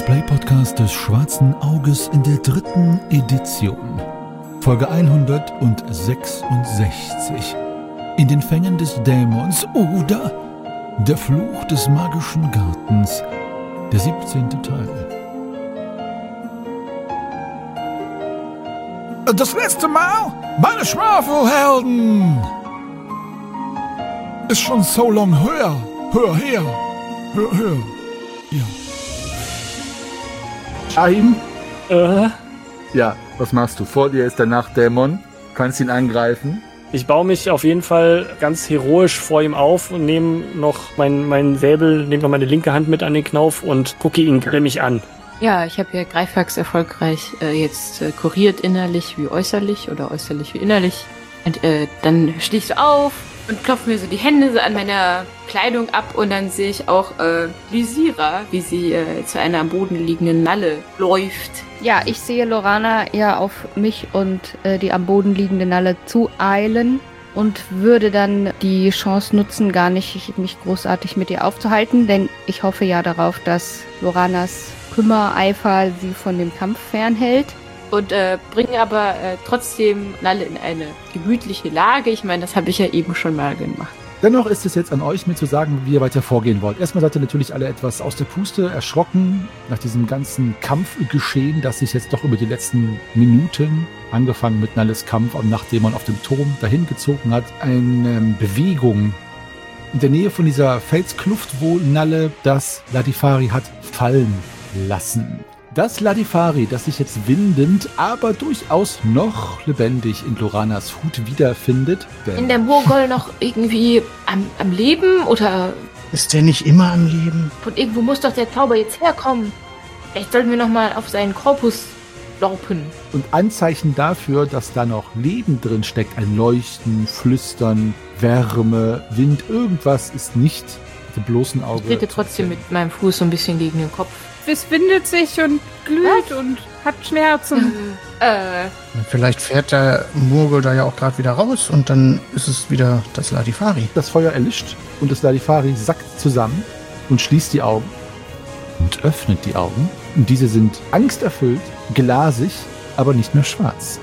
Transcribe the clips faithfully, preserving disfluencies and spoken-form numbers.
Play-Podcast des Schwarzen Auges in der dritten Edition. Folge hundertsechsundsechzig. In den Fängen des Dämons oder der Fluch des magischen Gartens. Der siebzehnte Teil. Das letzte Mal, meine Schwafelhelden! Ist schon so lang höher. Hör her. Hör, hör. Ja. Ahim? Äh? Ja, was machst du? Vor dir ist der Nachtdämon. Kannst ihn angreifen. Ich baue mich auf jeden Fall ganz heroisch vor ihm auf und nehme noch meinen mein Säbel, nehme noch meine linke Hand mit an den Knauf und gucke ihn grimmig an. Ja, ich habe ja Greifax erfolgreich äh, jetzt äh, kuriert, innerlich wie äußerlich oder äußerlich wie innerlich. Und äh, dann stehe ich so auf und klopfe mir so die Hände so an meiner Kleidung ab und dann sehe ich auch äh, Lysira, wie sie äh, zu einer am Boden liegenden Nalle läuft. Ja, ich sehe Lorana eher auf mich und äh, die am Boden liegende Nalle zueilen und würde dann die Chance nutzen, gar nicht mich großartig mit ihr aufzuhalten, denn ich hoffe ja darauf, dass Loranas Kümmereifer sie von dem Kampf fernhält. Und äh, bringe aber äh, trotzdem Nalle in eine gemütliche Lage. Ich meine, das habe ich ja eben schon mal gemacht. Dennoch ist es jetzt an euch, mir zu sagen, wie ihr weiter vorgehen wollt. Erstmal seid ihr natürlich alle etwas aus der Puste, erschrocken nach diesem ganzen Kampfgeschehen, das sich jetzt doch über die letzten Minuten, angefangen mit Nalles Kampf und nachdem man auf dem Turm dahin gezogen hat, eine ähm, Bewegung in der Nähe von dieser Felskluft, wo Nalle das Ladifari hat fallen lassen. Das Ladifari, das sich jetzt windend, aber durchaus noch lebendig in Loranas Hut wiederfindet. In der Murgol noch irgendwie am, am Leben oder... Ist der nicht immer am Leben? Von irgendwo muss doch der Zauber jetzt herkommen. Vielleicht sollten wir nochmal auf seinen Korpus lorpen. Und Anzeichen dafür, dass da noch Leben drin steckt, ein Leuchten, Flüstern, Wärme, Wind, irgendwas ist nicht mit dem bloßen Auge. Ich trete trotzdem mit meinem Fuß so ein bisschen gegen den Kopf. Es windet sich und glüht Was? und hat Schmerzen. Äh. Vielleicht fährt der Murgel da ja auch gerade wieder raus und dann ist es wieder das Ladifari. Das Feuer erlischt und das Ladifari sackt zusammen und schließt die Augen und öffnet die Augen. Und diese sind angsterfüllt, glasig, aber nicht mehr schwarz.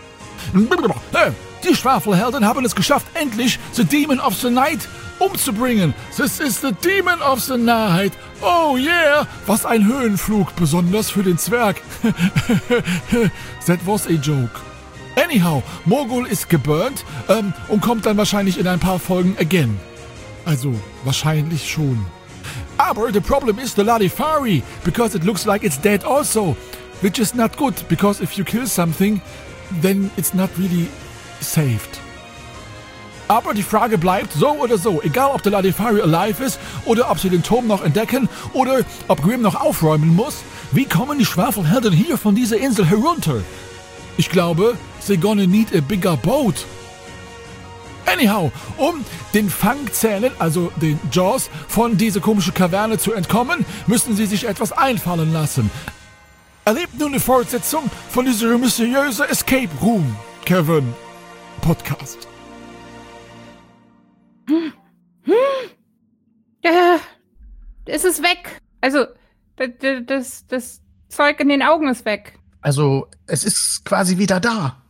Die Schwafelhelden haben es geschafft, endlich The Demon of the Night umzubringen. This is the Demon of the Night. Oh yeah, was ein Höhenflug, besonders für den Zwerg. That was a joke. Anyhow, Morgul ist geburnt ähm, und kommt dann wahrscheinlich in ein paar Folgen again. Also, wahrscheinlich schon. Aber the problem is the Ladifari, because it looks like it's dead also. Which is not good, because if you kill something, then it's not really saved. Aber die Frage bleibt, so oder so, egal ob der Ladifari alive ist oder ob sie den Turm noch entdecken oder ob Grimm noch aufräumen muss, wie kommen die Schwafelhelden hier von dieser Insel herunter? Ich glaube, they're gonna need a bigger boat. Anyhow, um den Fangzähnen, also den Jaws, von dieser komischen Kaverne zu entkommen, müssen sie sich etwas einfallen lassen. Erlebt nun eine Fortsetzung von dieser mysteriösen Escape Room, Kevin Podcast. Hm. Hm. Äh, es ist weg. Also, das, das, das Zeug in den Augen ist weg. Also, es ist quasi wieder da.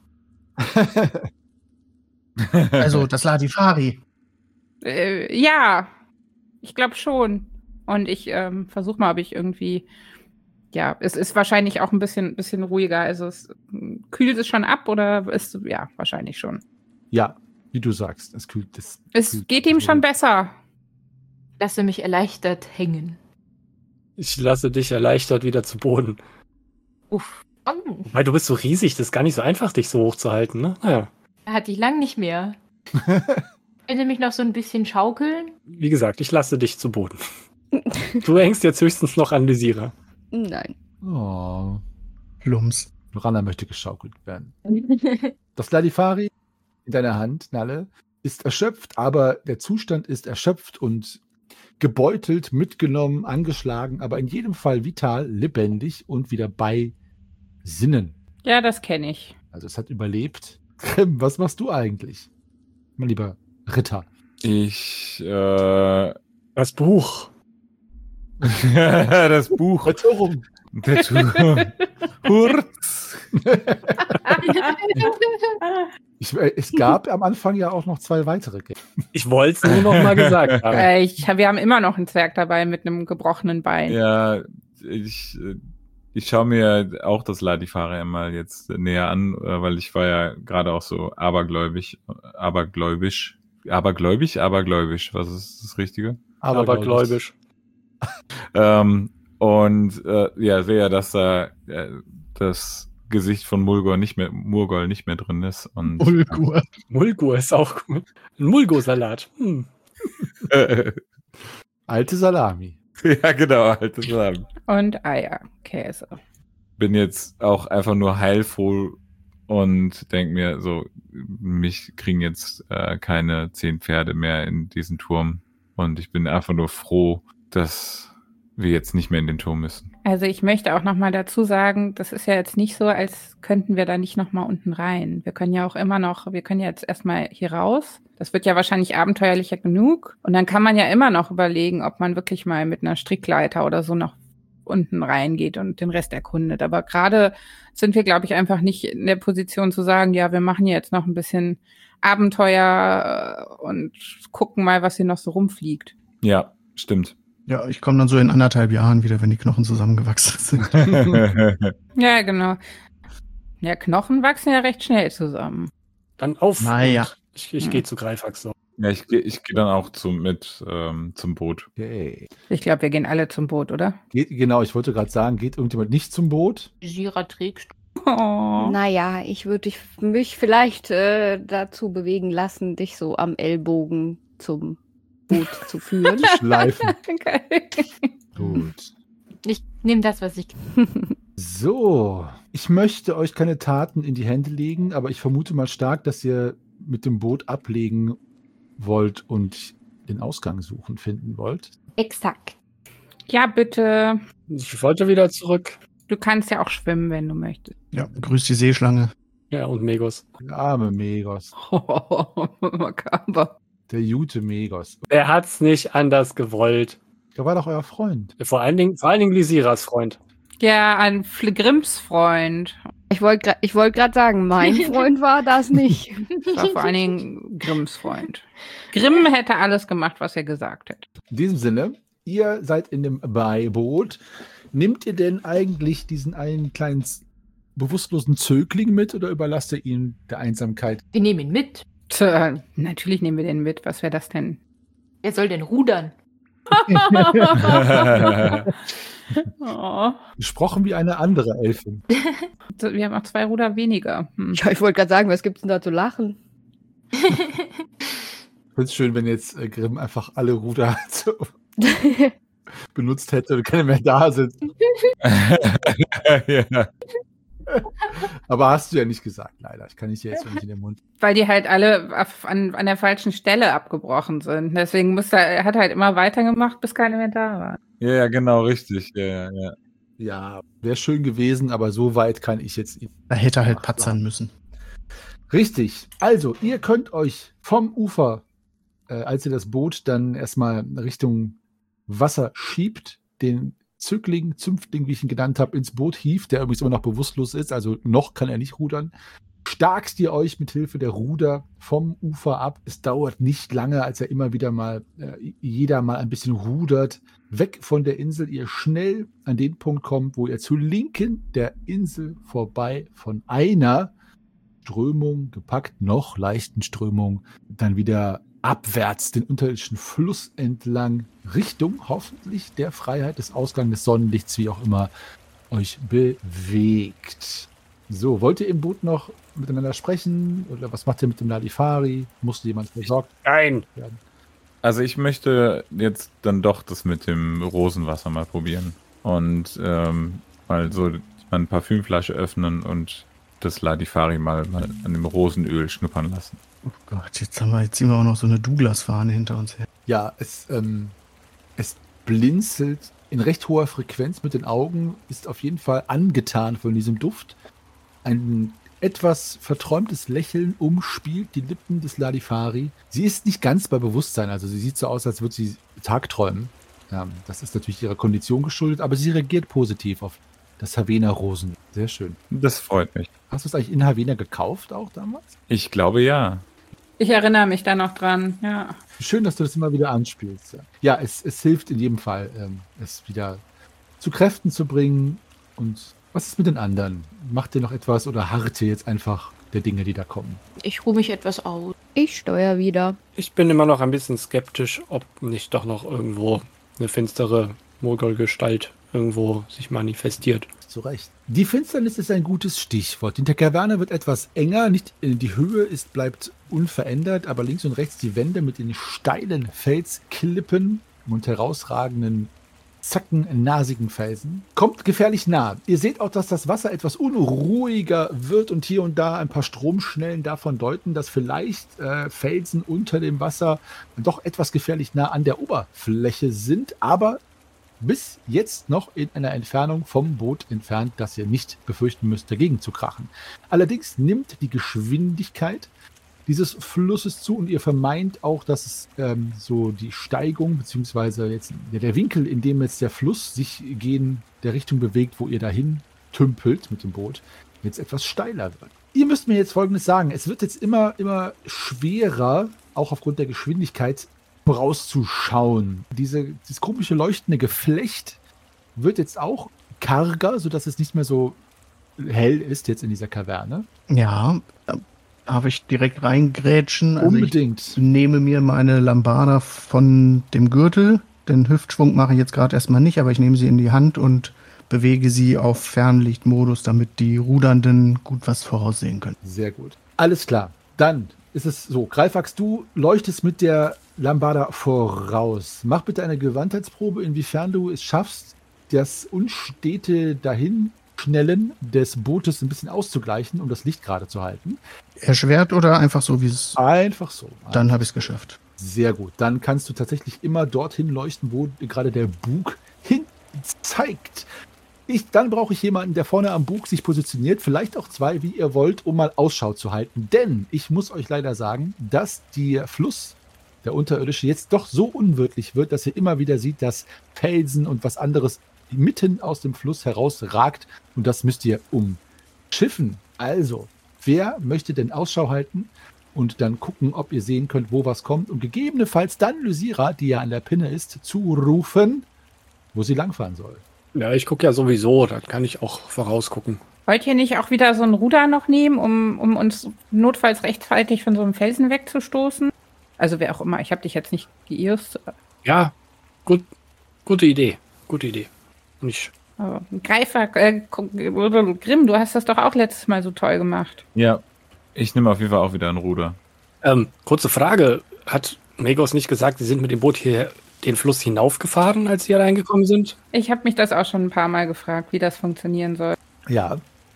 Also, das Ladifari. Äh, ja, ich glaube schon. Und ich ähm, versuche mal, ob ich irgendwie... Ja, es ist wahrscheinlich auch ein bisschen, bisschen ruhiger. Also, es kühlt es schon ab oder ist... Ja, wahrscheinlich schon. Ja. Wie du sagst, es kühlt das. Es kühlt geht ihm schon besser. Lasse mich erleichtert hängen. Ich lasse dich erleichtert wieder zu Boden. Uff. Oh. Weil du bist so riesig, das ist gar nicht so einfach, dich so hochzuhalten, ne? Naja. Hatte ich lang nicht mehr. Könnte mich noch so ein bisschen schaukeln? Wie gesagt, ich lasse dich zu Boden. Du hängst jetzt höchstens noch an Lysira. Nein. Oh. Plumps. Lorana möchte geschaukelt werden. Das Ladifari in deiner Hand, Nalle, ist erschöpft, aber der Zustand ist erschöpft und gebeutelt, mitgenommen, angeschlagen, aber in jedem Fall vital, lebendig und wieder bei Sinnen. Ja, das kenne ich. Also es hat überlebt. Grimm, was machst du eigentlich, mein lieber Ritter? Ich, äh... Das Buch. das Buch. Verwirrung. Der Turm. Hurz. Ich, äh, es gab am Anfang ja auch noch zwei weitere Games. Ich wollte es nur noch mal gesagt haben. Äh, ich, wir haben immer noch einen Zwerg dabei mit einem gebrochenen Bein. Ja, ich, ich schaue mir auch das Ladifari einmal jetzt näher an, weil ich war ja gerade auch so abergläubig, abergläubisch, abergläubig, abergläubisch, was ist das Richtige? Abergläubisch. ähm, und äh, ja, sehe ja, dass da äh, das Gesicht von Mulgor nicht mehr, Murgol nicht mehr drin ist. Und, Mulgur. Mulgur ist auch gut. Ein Mulgo-Salat. Hm. Alte Salami. Ja, genau, altes Salam. Und Eier, Käse. Bin jetzt auch einfach nur heilfroh und denke mir so, mich kriegen jetzt äh, keine zehn Pferde mehr in diesen Turm. Und ich bin einfach nur froh, dass wir jetzt nicht mehr in den Turm müssen. Also ich möchte auch nochmal dazu sagen, das ist ja jetzt nicht so, als könnten wir da nicht nochmal unten rein. Wir können ja auch immer noch, wir können ja jetzt erstmal hier raus. Das wird ja wahrscheinlich abenteuerlicher genug. Und dann kann man ja immer noch überlegen, ob man wirklich mal mit einer Strickleiter oder so noch unten reingeht und den Rest erkundet. Aber gerade sind wir, glaube ich, einfach nicht in der Position zu sagen, ja, wir machen jetzt noch ein bisschen Abenteuer und gucken mal, was hier noch so rumfliegt. Ja, stimmt. Ja, ich komme dann so in anderthalb Jahren wieder, wenn die Knochen zusammengewachsen sind. Ja, genau. Ja, Knochen wachsen ja recht schnell zusammen. Dann auf. Naja. Ich, ich Hm. gehe zu Greifax so. Ja, ich gehe ich geh dann auch zum, mit ähm, zum Boot. Okay. Ich glaube, wir gehen alle zum Boot, oder? Geht, genau, ich wollte gerade sagen, geht irgendjemand nicht zum Boot? Gira trägst. Oh. Naja, ich würde mich vielleicht äh, dazu bewegen lassen, dich so am Ellbogen zum Boot zu führen. Schleifen. Okay. Gut. Ich nehme das, was ich. So, ich möchte euch keine Taten in die Hände legen, aber ich vermute mal stark, dass ihr mit dem Boot ablegen wollt und den Ausgang suchen, finden wollt. Exakt. Ja, bitte. Ich wollte wieder zurück. Du kannst ja auch schwimmen, wenn du möchtest. Ja, grüß die Seeschlange. Ja, und Megos. Der arme Megos. Makaber. Der gute Megos. Er hat's nicht anders gewollt. Der war doch euer Freund. Vor allen Dingen, vor allen Dingen Lysiras Freund. Ja, ein Fl- Grimms Freund. Ich wollte ich wollt gerade sagen, mein Freund war das nicht. Das war vor allen Dingen Grimms Freund. Grimm hätte alles gemacht, was er gesagt hätte. In diesem Sinne, ihr seid in dem Beiboot. Nehmt ihr denn eigentlich diesen einen kleinen bewusstlosen Zögling mit oder überlasst ihr ihn der Einsamkeit? Wir nehmen ihn mit. Tja, natürlich nehmen wir den mit. Was wäre das denn? Wer soll denn rudern? Oh. Gesprochen wie eine andere Elfin. So, wir haben auch zwei Ruder weniger. Hm. Ja, ich wollte gerade sagen, was gibt's denn da zu lachen? Ich finde es schön, wenn jetzt äh, Grimm einfach alle Ruder so benutzt hätte und keine mehr da sind. Ja. Aber hast du ja nicht gesagt, leider. Ich kann nicht jetzt nicht in den Mund. Weil die halt alle auf, an, an der falschen Stelle abgebrochen sind. Deswegen musste er hat halt immer weitergemacht, bis keine mehr da war. Ja, ja, genau, richtig. Ja, ja, ja. Ja, wäre schön gewesen, aber so weit kann ich jetzt. Da hätte er halt patzern müssen. Richtig. Also, ihr könnt euch vom Ufer, äh, als ihr das Boot dann erstmal Richtung Wasser schiebt, den Zögling, Zünftling, wie ich ihn genannt habe, ins Boot hieft, der übrigens immer noch bewusstlos ist, also noch kann er nicht rudern. Starkst ihr euch mit Hilfe der Ruder vom Ufer ab. Es dauert nicht lange, als er immer wieder mal, äh, jeder mal ein bisschen rudert, weg von der Insel, ihr schnell an den Punkt kommt, wo ihr zur Linken der Insel vorbei von einer Strömung, gepackt, noch leichten Strömung, dann wieder abwärts den unterirdischen Fluss entlang, Richtung hoffentlich der Freiheit des Ausgangs des Sonnenlichts, wie auch immer euch bewegt. So, wollt ihr im Boot noch miteinander sprechen? Oder was macht ihr mit dem Ladifari? Musste jemand versorgt Nein. werden? Also ich möchte jetzt dann doch das mit dem Rosenwasser mal probieren. Und ähm, mal so eine Parfümflasche öffnen und das Ladifari mal, mal an dem Rosenöl schnuppern lassen. Oh Gott, jetzt haben wir, jetzt ziehen wir auch noch so eine Douglas-Fahne hinter uns her. Ja, es, ähm, es blinzelt in recht hoher Frequenz mit den Augen, ist auf jeden Fall angetan von diesem Duft. Ein etwas verträumtes Lächeln umspielt die Lippen des Ladifari. Sie ist nicht ganz bei Bewusstsein, also sie sieht so aus, als würde sie tagträumen. Ja, das ist natürlich ihrer Kondition geschuldet, aber sie reagiert positiv auf das Havena-Rosen. Sehr schön. Das freut mich. Hast du es eigentlich in Havena gekauft auch damals? Ich glaube ja. Ich erinnere mich da noch dran, ja. Schön, dass du das immer wieder anspielst. Ja, ja es, es hilft in jedem Fall, ähm, es wieder zu Kräften zu bringen. Und was ist mit den anderen? Macht ihr noch etwas oder harrt ihr jetzt einfach der Dinge, die da kommen? Ich ruhe mich etwas aus. Ich steuere wieder. Ich bin immer noch ein bisschen skeptisch, ob nicht doch noch irgendwo eine finstere Mogul-Gestalt irgendwo sich manifestiert. Zu Recht. Die Finsternis ist ein gutes Stichwort. Die Kaverne wird etwas enger, nicht die Höhe ist, bleibt unverändert, aber links und rechts die Wände mit den steilen Felsklippen und herausragenden, zackennasigen Felsen. Kommt gefährlich nah. Ihr seht auch, dass das Wasser etwas unruhiger wird und hier und da ein paar Stromschnellen davon deuten, dass vielleicht äh, Felsen unter dem Wasser doch etwas gefährlich nah an der Oberfläche sind, aber bis jetzt noch in einer Entfernung vom Boot entfernt, dass ihr nicht befürchten müsst, dagegen zu krachen. Allerdings nimmt die Geschwindigkeit dieses Flusses zu und ihr vermeint auch, dass es ähm, so die Steigung beziehungsweise jetzt der, der Winkel, in dem jetzt der Fluss sich gegen der Richtung bewegt, wo ihr dahin tümpelt mit dem Boot, jetzt etwas steiler wird. Ihr müsst mir jetzt Folgendes sagen. Es wird jetzt immer, immer schwerer, auch aufgrund der Geschwindigkeit, vorauszuschauen. Diese, dieses komische leuchtende Geflecht wird jetzt auch karger, sodass es nicht mehr so hell ist jetzt in dieser Kaverne. Ja, darf ich direkt reingrätschen? Also Unbedingt. Ich nehme mir meine Lambada von dem Gürtel. Den Hüftschwung mache ich jetzt gerade erstmal nicht, aber ich nehme sie in die Hand und bewege sie auf Fernlichtmodus, damit die Rudernden gut was voraussehen können. Sehr gut. Alles klar. Dann ist es so. Greifax, du leuchtest mit der Lambada voraus. Mach bitte eine Gewandtheitsprobe, inwiefern du es schaffst, das unstete Dahinschnellen des Bootes ein bisschen auszugleichen, um das Licht gerade zu halten. Erschwert oder einfach so, wie es... Einfach so. Dann habe ich es geschafft. Sehr gut. Dann kannst du tatsächlich immer dorthin leuchten, wo gerade der Bug hin zeigt. Ich, dann brauche ich jemanden, der vorne am Bug sich positioniert, vielleicht auch zwei, wie ihr wollt, um mal Ausschau zu halten. Denn ich muss euch leider sagen, dass der Fluss, der unterirdische, jetzt doch so unwirtlich wird, dass ihr immer wieder seht, dass Felsen und was anderes mitten aus dem Fluss herausragt. Und das müsst ihr umschiffen. Also, wer möchte denn Ausschau halten und dann gucken, ob ihr sehen könnt, wo was kommt und gegebenenfalls dann Lysira, die ja an der Pinne ist, zurufen, wo sie langfahren soll. Ja, ich gucke ja sowieso, dann kann ich auch vorausgucken. Wollt ihr nicht auch wieder so ein Ruder noch nehmen, um, um uns notfalls rechtzeitig von so einem Felsen wegzustoßen? Also wer auch immer, ich habe dich jetzt nicht geirrt. Ja, gut, gute Idee, gute Idee. Und ich, Aber Greifer, äh, Grimm, du hast das doch auch letztes Mal so toll gemacht. Ja, ich nehme auf jeden Fall auch wieder ein Ruder. ähm, kurze Frage, hat Megos nicht gesagt, sie sind mit dem Boot hier den Fluss hinaufgefahren, als sie hier reingekommen sind? Ich habe mich das auch schon ein paar Mal gefragt, wie das funktionieren soll. Ja,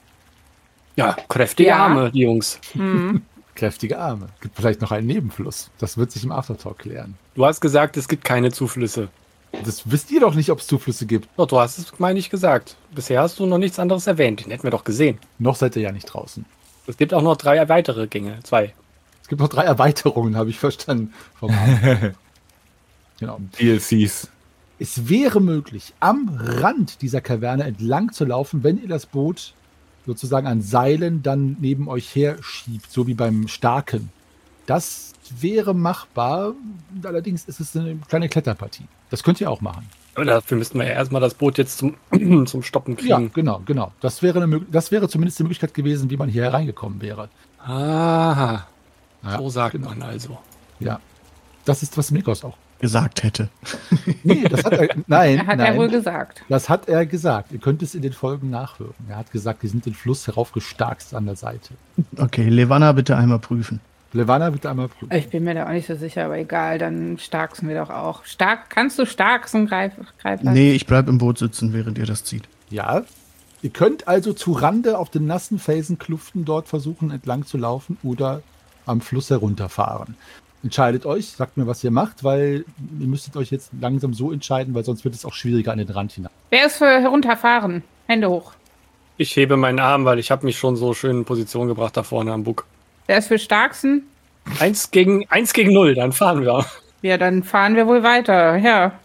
Ja, kräftige Ja. Arme, die Jungs. Hm. kräftige Arme. Gibt vielleicht noch einen Nebenfluss. Das wird sich im Aftertalk klären. Du hast gesagt, es gibt keine Zuflüsse. Das wisst ihr doch nicht, ob es Zuflüsse gibt. Doch, du hast es, meine ich, gesagt. Bisher hast du noch nichts anderes erwähnt. Den hätten wir doch gesehen. Noch seid ihr ja nicht draußen. Es gibt auch noch drei weitere Gänge. Zwei. Es gibt noch drei Erweiterungen, habe ich verstanden. Vom Abend. Genau. D L Cs. Es wäre möglich, am Rand dieser Kaverne entlang zu laufen, wenn ihr das Boot sozusagen an Seilen dann neben euch her schiebt, so wie beim Starken. Das wäre machbar, allerdings ist es eine kleine Kletterpartie. Das könnt ihr auch machen. Aber dafür müssten wir ja erstmal das Boot jetzt zum, zum Stoppen Ja, kriegen. genau, genau. Das wäre, eine, Mög- das wäre zumindest die Möglichkeit gewesen, wie man hier hereingekommen wäre. Aha, Ja, so sagt genau. man also. Ja. Das ist, was Mikos auch. Gesagt hätte. Nee, das hat er. Nein, Hat nein. er wohl gesagt. Das hat er gesagt. Ihr könnt es in den Folgen nachhören. Er hat gesagt, die sind den Fluss heraufgestarkst an der Seite. Okay, Levana bitte einmal prüfen. Levana, bitte einmal prüfen. Ich bin mir da auch nicht so sicher, aber egal, dann starksen wir doch auch. Stark, kannst du starksen, Greif, Greifer? Nee, ich bleib im Boot sitzen, während ihr das zieht. Ja. Ihr könnt also zu Rande auf den nassen Felsenkluften dort versuchen, entlang zu laufen oder am Fluss herunterfahren. Entscheidet euch, sagt mir, was ihr macht, weil ihr müsstet euch jetzt langsam so entscheiden, weil sonst wird es auch schwieriger an den Rand hinein. Wer ist für herunterfahren? Hände hoch. Ich hebe meinen Arm, weil ich habe mich schon so schön in Position gebracht da vorne am Bug. Wer ist für starksen? Eins gegen, eins gegen null, dann fahren wir. Ja, dann fahren wir wohl weiter, ja.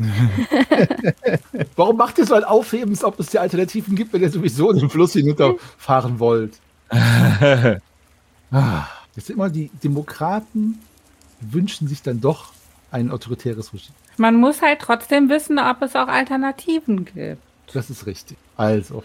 Warum macht ihr so ein Aufhebens, ob es die Alternativen gibt, wenn ihr sowieso den Fluss hinunterfahren wollt? ah, das sind immer die Demokraten, wünschen sich dann doch ein autoritäres Regime. Man muss halt trotzdem wissen, ob es auch Alternativen gibt. Das ist richtig. Also.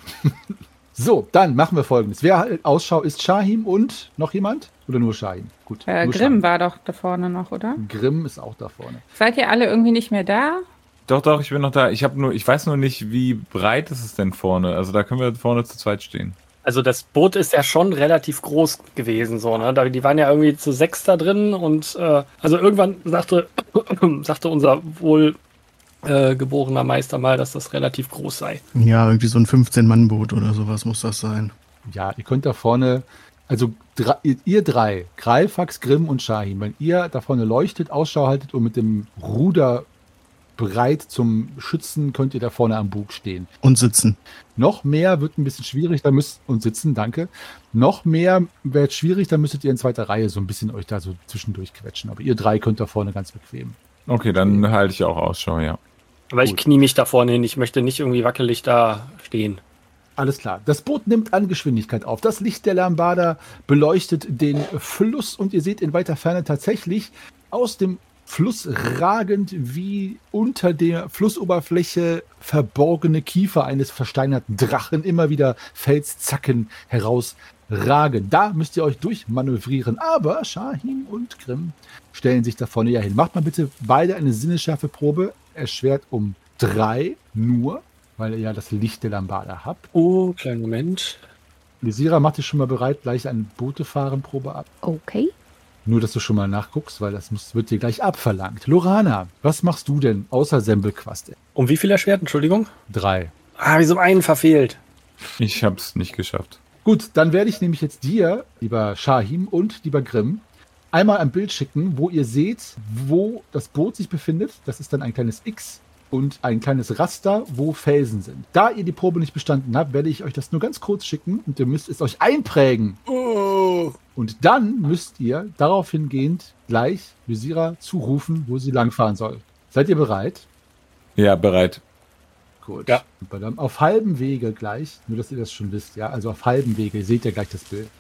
So, dann machen wir Folgendes. Wer halt Ausschau ist Shahim und noch jemand? Oder nur Shahim? Gut. Äh, nur Grimm Shahim. war doch da vorne noch, oder? Grimm ist auch da vorne. Seid ihr alle irgendwie nicht mehr da? Doch, doch, ich bin noch da. Ich habe nur, ich weiß nur nicht, wie breit ist es denn vorne. Also da können wir vorne zu zweit stehen. Also das Boot ist ja schon relativ groß gewesen, so, ne? Da, die waren ja irgendwie zu sechs da drin und äh, also irgendwann sagte, sagte unser wohl äh, geborener Meister mal, dass das relativ groß sei. Ja, irgendwie so ein fünfzehn-Mann-Boot oder sowas muss das sein. Ja, ihr könnt da vorne, also drei, ihr drei, Greifax, Grimm und Shahim, wenn ihr da vorne leuchtet, Ausschau haltet und mit dem Ruder bereit zum Schützen, könnt ihr da vorne am Bug stehen. Und sitzen. Noch mehr wird ein bisschen schwierig, da müsst, und sitzen, danke. Noch mehr wird schwierig, da müsstet ihr in zweiter Reihe so ein bisschen euch da so zwischendurch quetschen. Aber ihr drei könnt da vorne ganz bequem. Okay, dann halte ich auch Ausschau, ja. Aber ich Gut. knie mich da vorne hin, ich möchte nicht irgendwie wackelig da stehen. Alles klar. Das Boot nimmt an Geschwindigkeit auf. Das Licht der Lambada beleuchtet den Fluss und ihr seht in weiter Ferne tatsächlich aus dem Fluss ragend wie unter der Flussoberfläche verborgene Kiefer eines versteinerten Drachen immer wieder Felszacken herausragen. Da müsst ihr euch durchmanövrieren. Aber Shahim und Grimm stellen sich da vorne ja hin. Macht mal bitte beide eine Sinnesschärfeprobe. Erschwert um drei nur, weil ihr ja das Licht der Lambada habt. Oh, kleinen Moment. Lysira, mach dich schon mal bereit, gleich eine Bootefahrenprobe ab. Okay. Nur, dass du schon mal nachguckst, weil das muss, wird dir gleich abverlangt. Lorana, was machst du denn außer Sembelquaste? Um wie viel erschwert, Entschuldigung? Drei. Ah, wieso einen verfehlt? Ich habe es nicht geschafft. Gut, dann werde ich nämlich jetzt dir, lieber Shahim und lieber Grimm, einmal ein Bild schicken, wo ihr seht, wo das Boot sich befindet. Das ist dann ein kleines X und ein kleines Raster, wo Felsen sind. Da ihr die Probe nicht bestanden habt, werde ich euch das nur ganz kurz schicken und ihr müsst es euch einprägen. Oh. Und dann müsst ihr darauf hingehend gleich Lysira zurufen, wo sie langfahren soll. Seid ihr bereit? Ja, bereit. Gut. Ja. Dann auf halbem Wege gleich, nur dass ihr das schon wisst, ja, also auf halbem Wege, ihr seht ja gleich das Bild,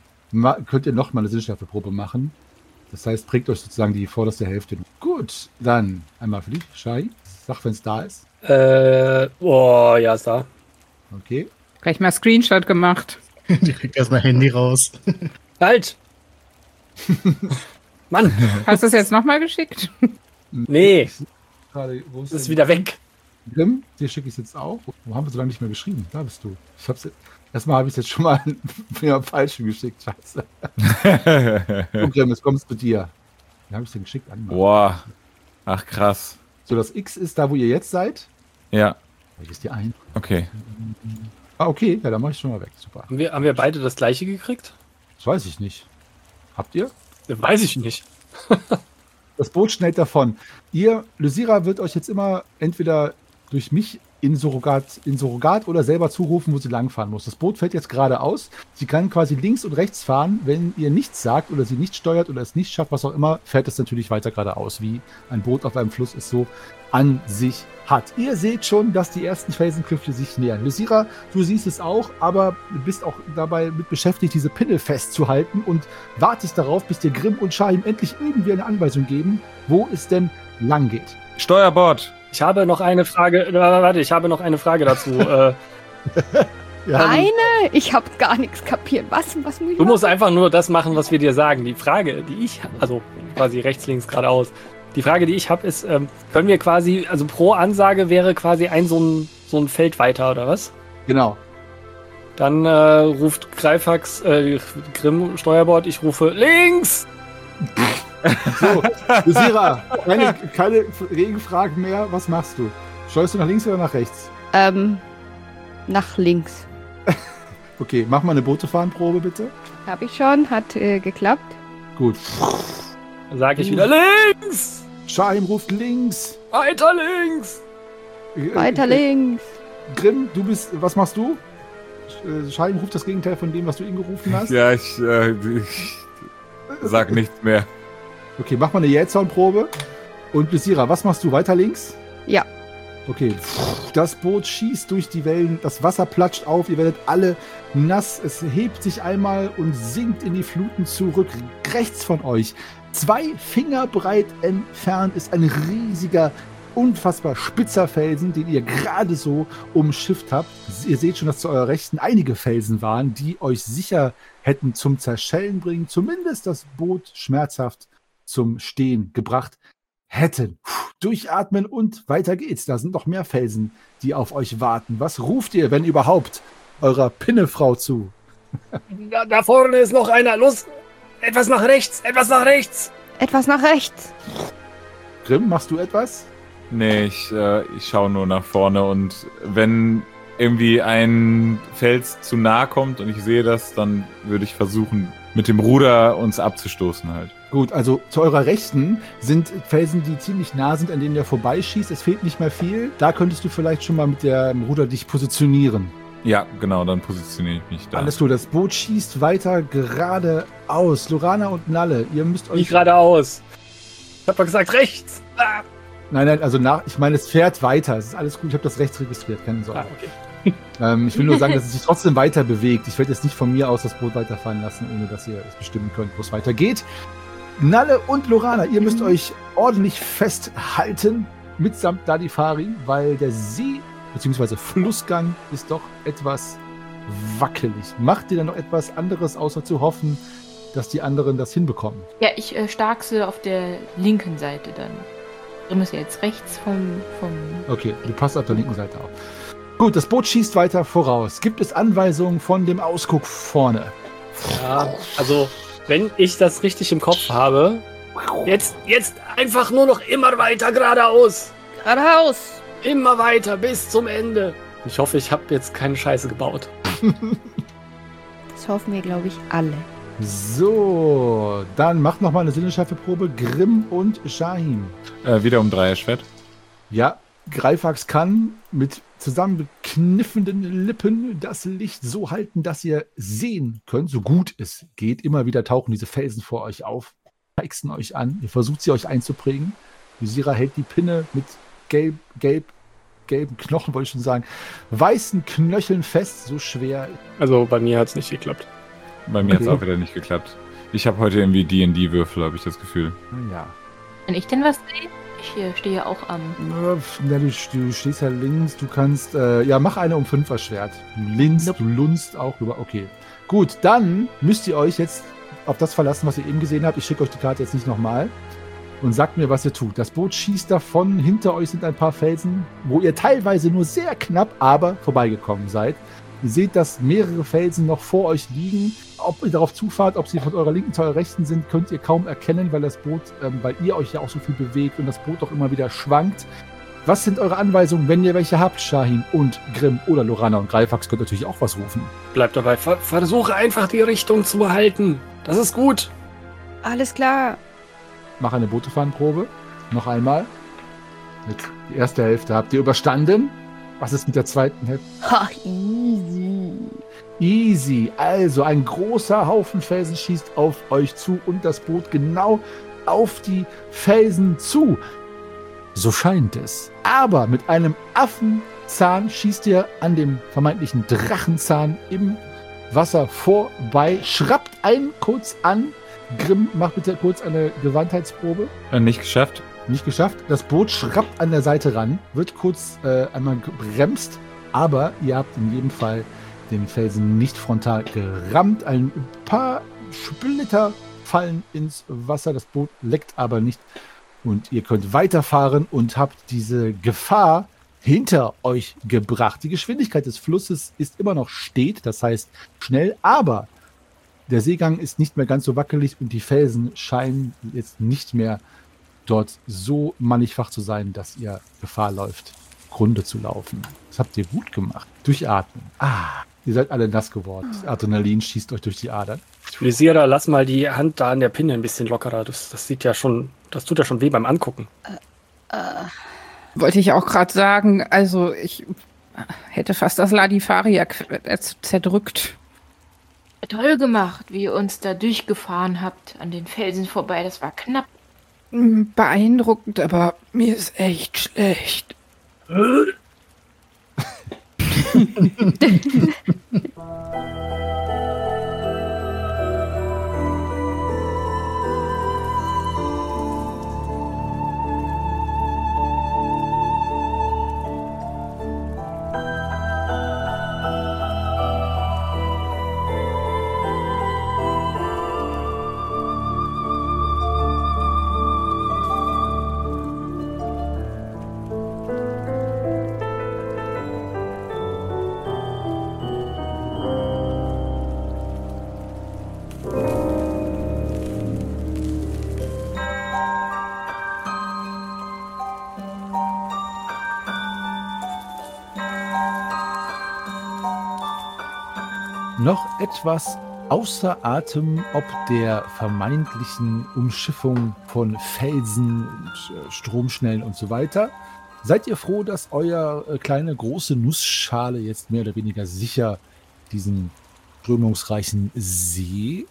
Ma könnt ihr nochmal eine Sinnschärfeprobe machen. Das heißt, prägt euch sozusagen die vorderste Hälfte. Gut, dann einmal für dich, Shai. Sag, wenn es da ist. Äh, oh, ja, ist da. Okay. Gleich mal Screenshot gemacht. Direkt erstmal Handy raus. Halt! Mann, Hast du es jetzt nochmal geschickt? nee, Gerade, wo ist es ist denn- wieder weg. Grimm, dir schicke ich es jetzt auch. Wo haben wir so lange nicht mehr geschrieben? Da bist du. Ich hab's, erstmal habe ich es jetzt schon mal mir falsch geschickt. Scheiße. So, Grimm, jetzt kommst du zu dir. Wie habe ich es denn geschickt? An? Boah. Ach, krass. So, das X ist da, wo ihr jetzt seid. Ja, Ich ist dir ein. okay. Ah, okay. Ja, dann mache ich schon mal weg. Super. Haben wir, haben wir beide das gleiche gekriegt? Das weiß ich nicht. Habt ihr? Weiß ich nicht. Das Boot schnellt davon. Ihr, Lysira wird euch jetzt immer entweder durch mich in Surrogat, in Surrogat oder selber zurufen, wo sie langfahren muss. Das Boot fällt jetzt geradeaus. Sie kann quasi links und rechts fahren. Wenn ihr nichts sagt oder sie nicht steuert oder es nicht schafft, was auch immer, fährt es natürlich weiter geradeaus, wie ein Boot auf einem Fluss es so an sich hat. Ihr seht schon, dass die ersten Felsenklüfte sich nähern. Lysira, du siehst es auch, aber bist auch dabei mit beschäftigt, diese Pinne festzuhalten und wartest darauf, bis dir Grimm und Shahim endlich irgendwie eine Anweisung geben, wo es denn lang geht. Steuerbord. Ich habe noch eine Frage. äh, Warte, ich habe noch eine Frage dazu. äh, Ja, Eine? Ich habe gar nichts kapiert. Was? Was muss ich du musst machen? einfach nur das machen, was wir dir sagen. Die Frage, die ich, also quasi rechts, links, geradeaus. Die Frage, die ich habe, ist, ähm, können wir quasi, also pro Ansage wäre quasi ein so ein, so ein Feld weiter, oder was? genau. Dann äh, ruft Greifax, äh, Grimm, Steuerbord, ich rufe links! So, Lysira, keine, keine Regenfragen mehr. Was machst du? Steuerst du nach links oder nach rechts? Ähm, nach links. Okay, mach mal eine Bootefahrenprobe, bitte. Habe ich schon, hat äh, geklappt. Gut. Dann sage ich wieder links! Shahim ruft links. Weiter links! Äh, Weiter äh, links. Grimm, du bist, was machst du? Äh, Shahim ruft das Gegenteil von dem, was du ihn gerufen hast. Ja, ich, äh, ich sag nichts mehr. Okay, mach mal eine Jähzornprobe. Und Lysira, was machst du? Weiter links? Ja. Okay. Das Boot schießt durch die Wellen, das Wasser platscht auf, ihr werdet alle nass. Es hebt sich einmal und sinkt in die Fluten zurück. Rechts von euch, zwei Finger breit entfernt, ist ein riesiger, unfassbar spitzer Felsen, den ihr gerade so umschifft habt. Ihr seht schon, dass zu eurer Rechten einige Felsen waren, die euch sicher hätten zum Zerschellen bringen, zumindest das Boot schmerzhaft zum Stehen gebracht hätten. Puh, durchatmen und weiter geht's. Da sind noch mehr Felsen, die auf euch warten. Was ruft ihr, wenn überhaupt, eurer Pinnefrau zu? Da, da vorne ist noch einer. Los, etwas nach rechts, etwas nach rechts. Etwas nach rechts. Grimm, machst du etwas? Nee, ich, äh, ich schaue nur nach vorne und wenn irgendwie ein Fels zu nahe kommt und ich sehe das, dann würde ich versuchen, mit dem Ruder uns abzustoßen halt. Gut, also zu eurer Rechten sind Felsen, die ziemlich nah sind, an denen ihr vorbeischießt. Es fehlt nicht mehr viel. Da könntest du vielleicht schon mal mit dem Ruder dich positionieren. Ja, genau, dann positioniere ich mich da. Alles klar, das Boot schießt weiter geradeaus. Lorana und Nalle, ihr müsst euch... Wie geradeaus? Ich hab doch gesagt rechts. Ah. Nein, nein, also nach, ich meine, es fährt weiter. Es ist alles gut, ich habe das rechts registriert, keine Sorge. Ah, okay. Ähm, ich will nur sagen, dass es sich trotzdem weiter bewegt. Ich werde jetzt nicht von mir aus das Boot weiterfahren lassen, ohne dass ihr es bestimmen könnt, wo es weitergeht. Nalle und Lorana, ihr müsst euch ordentlich festhalten, mitsamt Dadifari, weil der See bzw. Flussgang ist doch etwas wackelig. Macht ihr dann noch etwas anderes, außer zu hoffen, dass die anderen das hinbekommen? Ja, ich äh, starkse auf der linken Seite dann. Grimm ist ja jetzt rechts vom, vom... Okay, du passt auf der linken Seite auf. Gut, das Boot schießt weiter voraus. Gibt es Anweisungen von dem Ausguck vorne? Ja, also, wenn ich das richtig im Kopf habe, jetzt, jetzt einfach nur noch immer weiter geradeaus. Geradeaus. Immer weiter bis zum Ende. Ich hoffe, ich habe jetzt keine Scheiße gebaut. Das hoffen wir, glaube ich, alle. So, dann macht noch mal eine Sinneschärfeprobe. Grimm und Shahin. Äh, wieder um Dreierschwert. Ja, Greifax kann mit zusammengekniffenen Lippen das Licht so halten, dass ihr sehen könnt, so gut es geht. Immer wieder tauchen diese Felsen vor euch auf, peixen euch an. Ihr versucht sie euch einzuprägen. Lysira hält die Pinne mit gelb, gelb, gelben Knochen, wollte ich schon sagen, weißen Knöcheln fest, so schwer. Also bei mir hat es nicht geklappt. Bei mir Okay. hat es auch wieder nicht geklappt. Ich habe heute irgendwie D und D-Würfel, habe ich das Gefühl. Ja. Wenn ich denn was sehe? Ich äh, stehe ja auch am... Ja, du, du stehst ja links, du kannst, äh, ja, mach eine um Fünfer-Schwert. Du linst, Nope. du lunst auch rüber, okay. Gut, dann müsst ihr euch jetzt auf das verlassen, was ihr eben gesehen habt. Ich schicke euch die Karte jetzt nicht nochmal. Und sagt mir, was ihr tut. Das Boot schießt davon, hinter euch sind ein paar Felsen, wo ihr teilweise nur sehr knapp, aber vorbeigekommen seid. Ihr seht, dass mehrere Felsen noch vor euch liegen. Ob ihr darauf zufahrt, ob sie von eurer linken zu eurer rechten sind, könnt ihr kaum erkennen, weil das Boot, ähm, weil ihr euch ja auch so viel bewegt und das Boot auch immer wieder schwankt. Was sind eure Anweisungen, wenn ihr welche habt, Shahin und Grimm oder Lorana und Greifax könnt natürlich auch was rufen. Bleib dabei. Ver versuche einfach die Richtung zu behalten. Das ist gut. Alles klar. Mach eine Bootefahrenprobe. Noch einmal. Mit die erste Hälfte habt ihr überstanden. Was ist mit der zweiten Hälfte? Ha, easy. Easy. Also ein großer Haufen Felsen schießt auf euch zu und das Boot genau auf die Felsen zu. So scheint es. Aber mit einem Affenzahn schießt ihr an dem vermeintlichen Drachenzahn im Wasser vorbei. Schrappt einen kurz an. Grimm, mach bitte kurz eine Gewandheitsprobe. Äh, nicht geschafft. Nicht geschafft. Das Boot schrappt an der Seite ran, wird kurz äh, einmal gebremst, aber ihr habt in jedem Fall den Felsen nicht frontal gerammt. Ein paar Splitter fallen ins Wasser, das Boot leckt aber nicht und ihr könnt weiterfahren und habt diese Gefahr hinter euch gebracht. Die Geschwindigkeit des Flusses ist immer noch stet, das heißt schnell, aber der Seegang ist nicht mehr ganz so wackelig und die Felsen scheinen jetzt nicht mehr dort so mannigfach zu sein, dass ihr Gefahr läuft, Grunde zu laufen. Das habt ihr gut gemacht. Durchatmen. Ah, ihr seid alle nass geworden. Das Adrenalin schießt euch durch die Adern. Lysira, lass mal die Hand da an der Pinne ein bisschen lockerer. Das, das sieht ja schon, das tut ja schon weh beim Angucken. Äh, Wollte ich auch gerade sagen, also ich hätte fast das Ladifaria zerdrückt. Toll gemacht, wie ihr uns da durchgefahren habt, an den Felsen vorbei. Das war knapp. Beeindruckend, aber mir ist echt schlecht. Noch etwas außer Atem ob der vermeintlichen Umschiffung von Felsen und äh, Stromschnellen und so weiter. Seid ihr froh, dass euer äh, kleine große Nussschale jetzt mehr oder weniger sicher diesen strömungsreichen See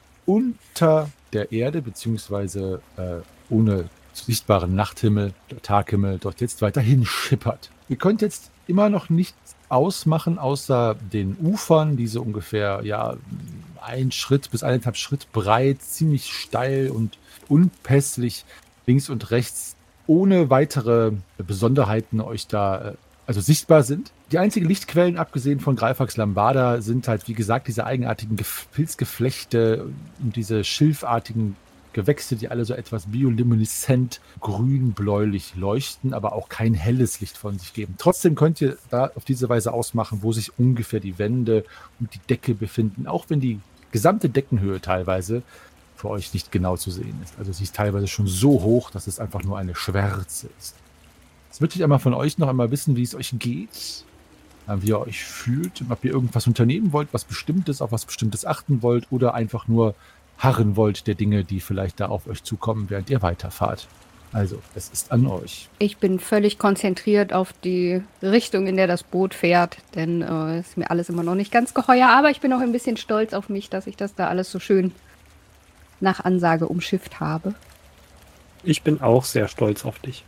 unter der Erde beziehungsweise äh, ohne sichtbaren Nachthimmel oder Taghimmel dort jetzt weiterhin schippert? Ihr könnt jetzt immer noch nichts ausmachen, außer den Ufern, diese ungefähr ja ein Schritt bis eineinhalb Schritt breit, ziemlich steil und unpässlich links und rechts, ohne weitere Besonderheiten euch da also sichtbar sind. Die einzigen Lichtquellen, abgesehen von Greifax Lambada, sind halt, wie gesagt, diese eigenartigen Pilzgeflechte und diese schilfartigen Gewächse, die alle so etwas biolumineszent grün-bläulich leuchten, aber auch kein helles Licht von sich geben. Trotzdem könnt ihr da auf diese Weise ausmachen, wo sich ungefähr die Wände und die Decke befinden, auch wenn die gesamte Deckenhöhe teilweise für euch nicht genau zu sehen ist. Also sie ist teilweise schon so hoch, dass es einfach nur eine Schwärze ist. Jetzt würde ich einmal von euch noch einmal wissen, wie es euch geht, wie ihr euch fühlt, ob ihr irgendwas unternehmen wollt, was Bestimmtes, auf was Bestimmtes achten wollt oder einfach nur harren wollt der Dinge, die vielleicht da auf euch zukommen, während ihr weiterfahrt. Also, es ist an euch. Ich bin völlig konzentriert auf die Richtung, in der das Boot fährt, denn äh, ist mir alles immer noch nicht ganz geheuer, aber ich bin auch ein bisschen stolz auf mich, dass ich das da alles so schön nach Ansage umschifft habe. Ich bin auch sehr stolz auf dich.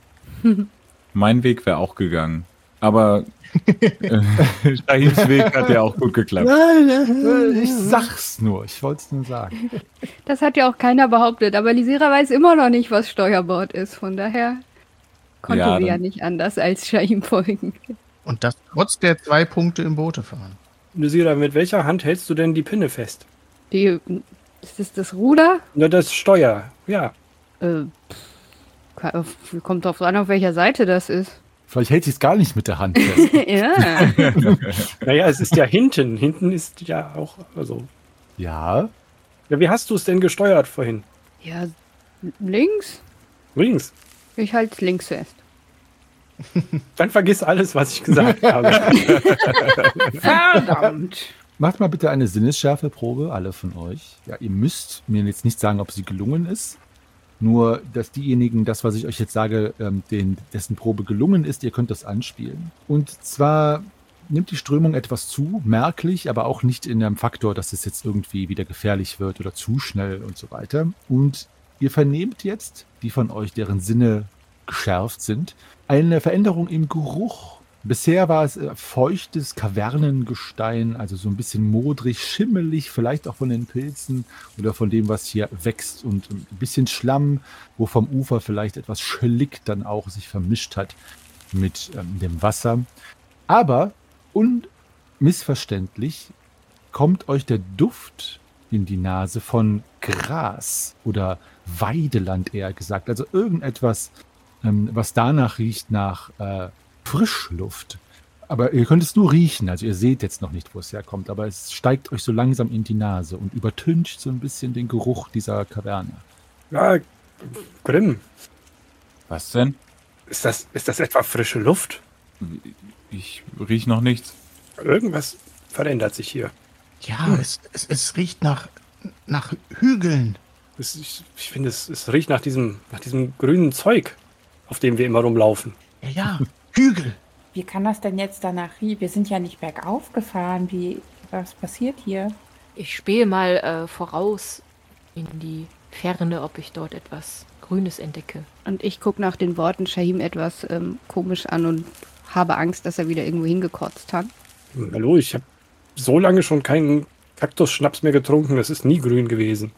Mein Weg wäre auch gegangen. Aber äh, Shahims Weg hat ja auch gut geklappt. Ich sag's nur, ich wollte es nur sagen. Das hat ja auch keiner behauptet, aber Lisira weiß immer noch nicht, was Steuerbord ist. Von daher konnte Ja, sie ja dann- nicht anders als Shahim folgen. Und das trotz der zwei Punkte im Boote fahren. Lysira, mit welcher Hand hältst du denn die Pinne fest? Die, ist das das Ruder? Na, das Steuer, ja. Äh, pff, kommt drauf an, auf welcher Seite das ist. Vielleicht hält sie es gar nicht mit der Hand fest. Ja. Naja, es ist ja hinten. Hinten ist ja auch, also. Ja, Ja, wie hast du es denn gesteuert vorhin? Ja, links? Links. Ich halte links fest. Dann vergiss alles, was ich gesagt habe. Verdammt. macht mal bitte eine Sinnesschärfeprobe, alle von euch. Ja, ihr müsst mir jetzt nicht sagen, ob sie gelungen ist. Nur, dass diejenigen, das, was ich euch jetzt sage, ähm, den, dessen Probe gelungen ist, ihr könnt das anspielen. Und zwar nimmt die Strömung etwas zu, merklich, aber auch nicht in einem Faktor, dass es jetzt irgendwie wieder gefährlich wird oder zu schnell und so weiter. Und ihr vernehmt jetzt, die von euch, deren Sinne geschärft sind, eine Veränderung im Geruch. Bisher war es äh, feuchtes Kavernengestein, also so ein bisschen modrig, schimmelig, vielleicht auch von den Pilzen oder von dem, was hier wächst und ein bisschen Schlamm, wo vom Ufer vielleicht etwas Schlick dann auch sich vermischt hat mit ähm, dem Wasser. Aber unmissverständlich kommt euch der Duft in die Nase von Gras oder Weideland eher gesagt. Also irgendetwas, ähm, was danach riecht nach äh, Frischluft. Aber ihr könnt es nur riechen, also ihr seht jetzt noch nicht, wo es herkommt, aber es steigt euch so langsam in die Nase und übertüncht so ein bisschen den Geruch dieser Kaverne. Ja, Grimm, Was denn? ist das, ist das etwa frische Luft? Ich riech noch nichts. Irgendwas verändert sich hier. Ja, es, es, es riecht nach, nach Hügeln. Es, ich ich finde, es, es riecht nach diesem, nach diesem grünen Zeug, auf dem wir immer rumlaufen. Ja, ja, Hügel. Wie kann das denn jetzt danach riechen? Wir sind ja nicht bergauf gefahren. Wie, was passiert hier? Ich spähe mal äh, voraus in die Ferne, ob ich dort etwas Grünes entdecke. Und ich gucke nach den Worten Shahim etwas ähm, komisch an und habe Angst, dass er wieder irgendwo hingekotzt hat. Hallo, ich habe so lange schon keinen Kaktusschnaps mehr getrunken. Das ist nie grün gewesen.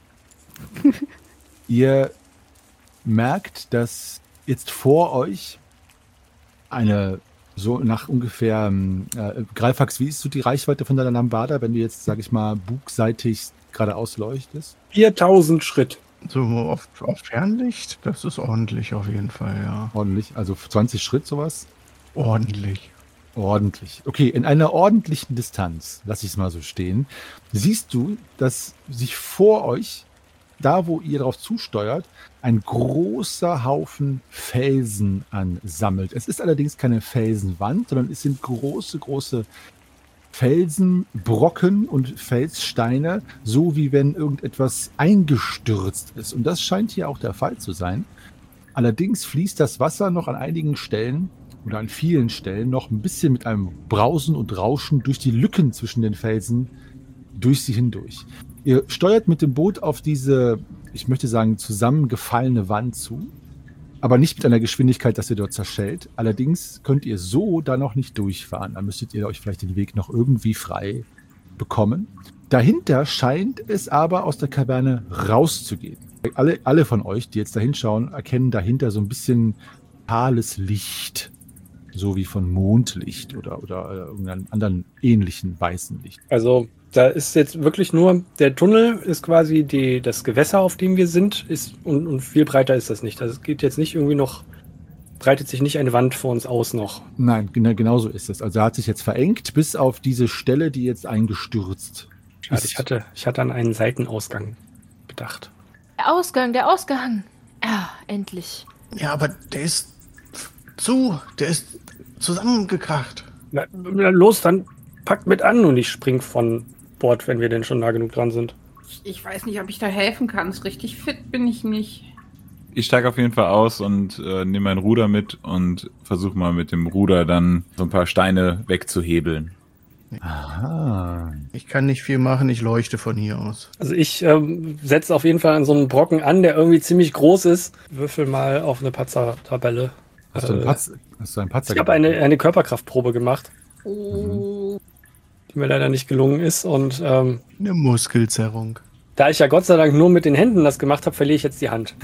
Ihr merkt, dass jetzt vor euch eine, so nach ungefähr, äh, Greifax, wie ist so die Reichweite von deiner Lambada, wenn du jetzt, sag ich mal, bugseitig geradeaus leuchtest? viertausend Schritt. So auf, auf Fernlicht, das ist ordentlich auf jeden Fall, ja. Ordentlich, also zwanzig Schritt sowas? Ordentlich. Ordentlich. Okay, in einer ordentlichen Distanz, lass ich es mal so stehen, siehst du, dass sich vor euch, da wo ihr drauf zusteuert, ein großer Haufen Felsen ansammelt. Es ist allerdings keine Felsenwand, sondern es sind große, große Felsenbrocken und Felssteine, so wie wenn irgendetwas eingestürzt ist. Und das scheint hier auch der Fall zu sein. Allerdings fließt das Wasser noch an einigen Stellen oder an vielen Stellen noch ein bisschen mit einem Brausen und Rauschen durch die Lücken zwischen den Felsen durch sie hindurch. Ihr steuert mit dem Boot auf diese, ich möchte sagen, zusammengefallene Wand zu, aber nicht mit einer Geschwindigkeit, dass ihr dort zerschellt. Allerdings könnt ihr so da noch nicht durchfahren. Da müsstet ihr euch vielleicht den Weg noch irgendwie frei bekommen. Dahinter scheint es aber aus der Kaverne rauszugehen. Alle, alle von euch, die jetzt da hinschauen, erkennen dahinter so ein bisschen kahles Licht. So wie von Mondlicht oder, oder äh, irgendeinem anderen ähnlichen weißen Licht. Also da ist jetzt wirklich nur, der Tunnel ist quasi die, das Gewässer, auf dem wir sind, ist und, und viel breiter ist das nicht. Also es geht jetzt nicht irgendwie noch, breitet sich nicht eine Wand vor uns aus noch. Nein, genau, genau so ist es. Also er hat sich jetzt verengt bis auf diese Stelle, die jetzt eingestürzt Schade, ist. ich hatte, ich hatte an einen Seitenausgang gedacht. Der Ausgang, der Ausgang. Ja, endlich. Ja, aber der ist zu, der ist zusammengekracht. Na, na los, dann packt mit an und ich spring von Bord, wenn wir denn schon nah genug dran sind. Ich, ich weiß nicht, ob ich da helfen kann. So richtig fit bin ich nicht. Ich steige auf jeden Fall aus und äh, nehme mein Ruder mit und versuche mal mit dem Ruder dann so ein paar Steine wegzuhebeln. Aha. Ich kann nicht viel machen, ich leuchte von hier aus. Also ich ähm, setze auf jeden Fall an so einen Brocken an, der irgendwie ziemlich groß ist. Würfel mal auf eine Patzer-Tabelle. Hast du einen Äh, Patzer? Hast du einen Patzer Ich habe eine, eine Körperkraftprobe gemacht, Oh. die mir leider nicht gelungen ist. Und ähm, Eine Muskelzerrung. da ich ja Gott sei Dank nur mit den Händen das gemacht habe, verliere ich jetzt die Hand.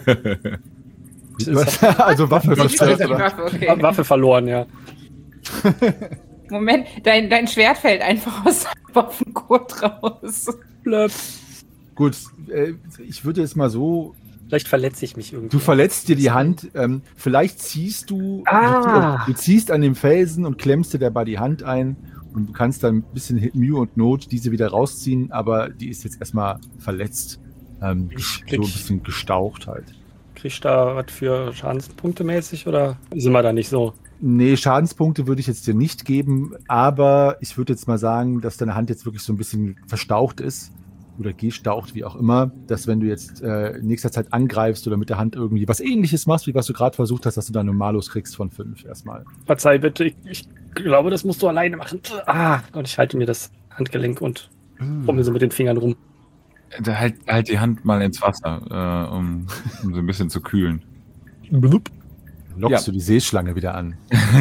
Also Waffe Das ist verstört, die oder? Waffe, okay. Waffe verloren, ja. Moment, dein, dein Schwert fällt einfach aus deinem Waffengurt raus. Blöp. Gut, äh, ich würde jetzt mal so, Vielleicht verletze ich mich irgendwie. du verletzt dir die Hand, ähm, vielleicht ziehst du, Ah. du, du ziehst an dem Felsen und klemmst dir dabei die Hand ein und du kannst dann ein bisschen Mühe und Not diese wieder rausziehen, aber die ist jetzt erstmal verletzt, ähm, Ich- so ein bisschen gestaucht halt. Kriegst du da was für Schadenspunkte mäßig oder sind wir da nicht so? Nee, Schadenspunkte würde ich jetzt dir nicht geben, aber ich würde jetzt mal sagen, dass deine Hand jetzt wirklich so ein bisschen verstaucht ist oder gestaucht, wie auch immer, dass wenn du jetzt äh, in nächster Zeit angreifst oder mit der Hand irgendwie was Ähnliches machst, wie was du gerade versucht hast, dass du dann einen Malus kriegst von fünf erstmal. Verzeih bitte, ich, ich glaube, das musst du alleine machen. Ah, und ich halte mir das Handgelenk und fummel so mit den Fingern rum. Da halt, halt die Hand mal ins Wasser, äh, um, um so ein bisschen zu kühlen. Blub. Lockst Ja. du die Seeschlange wieder an.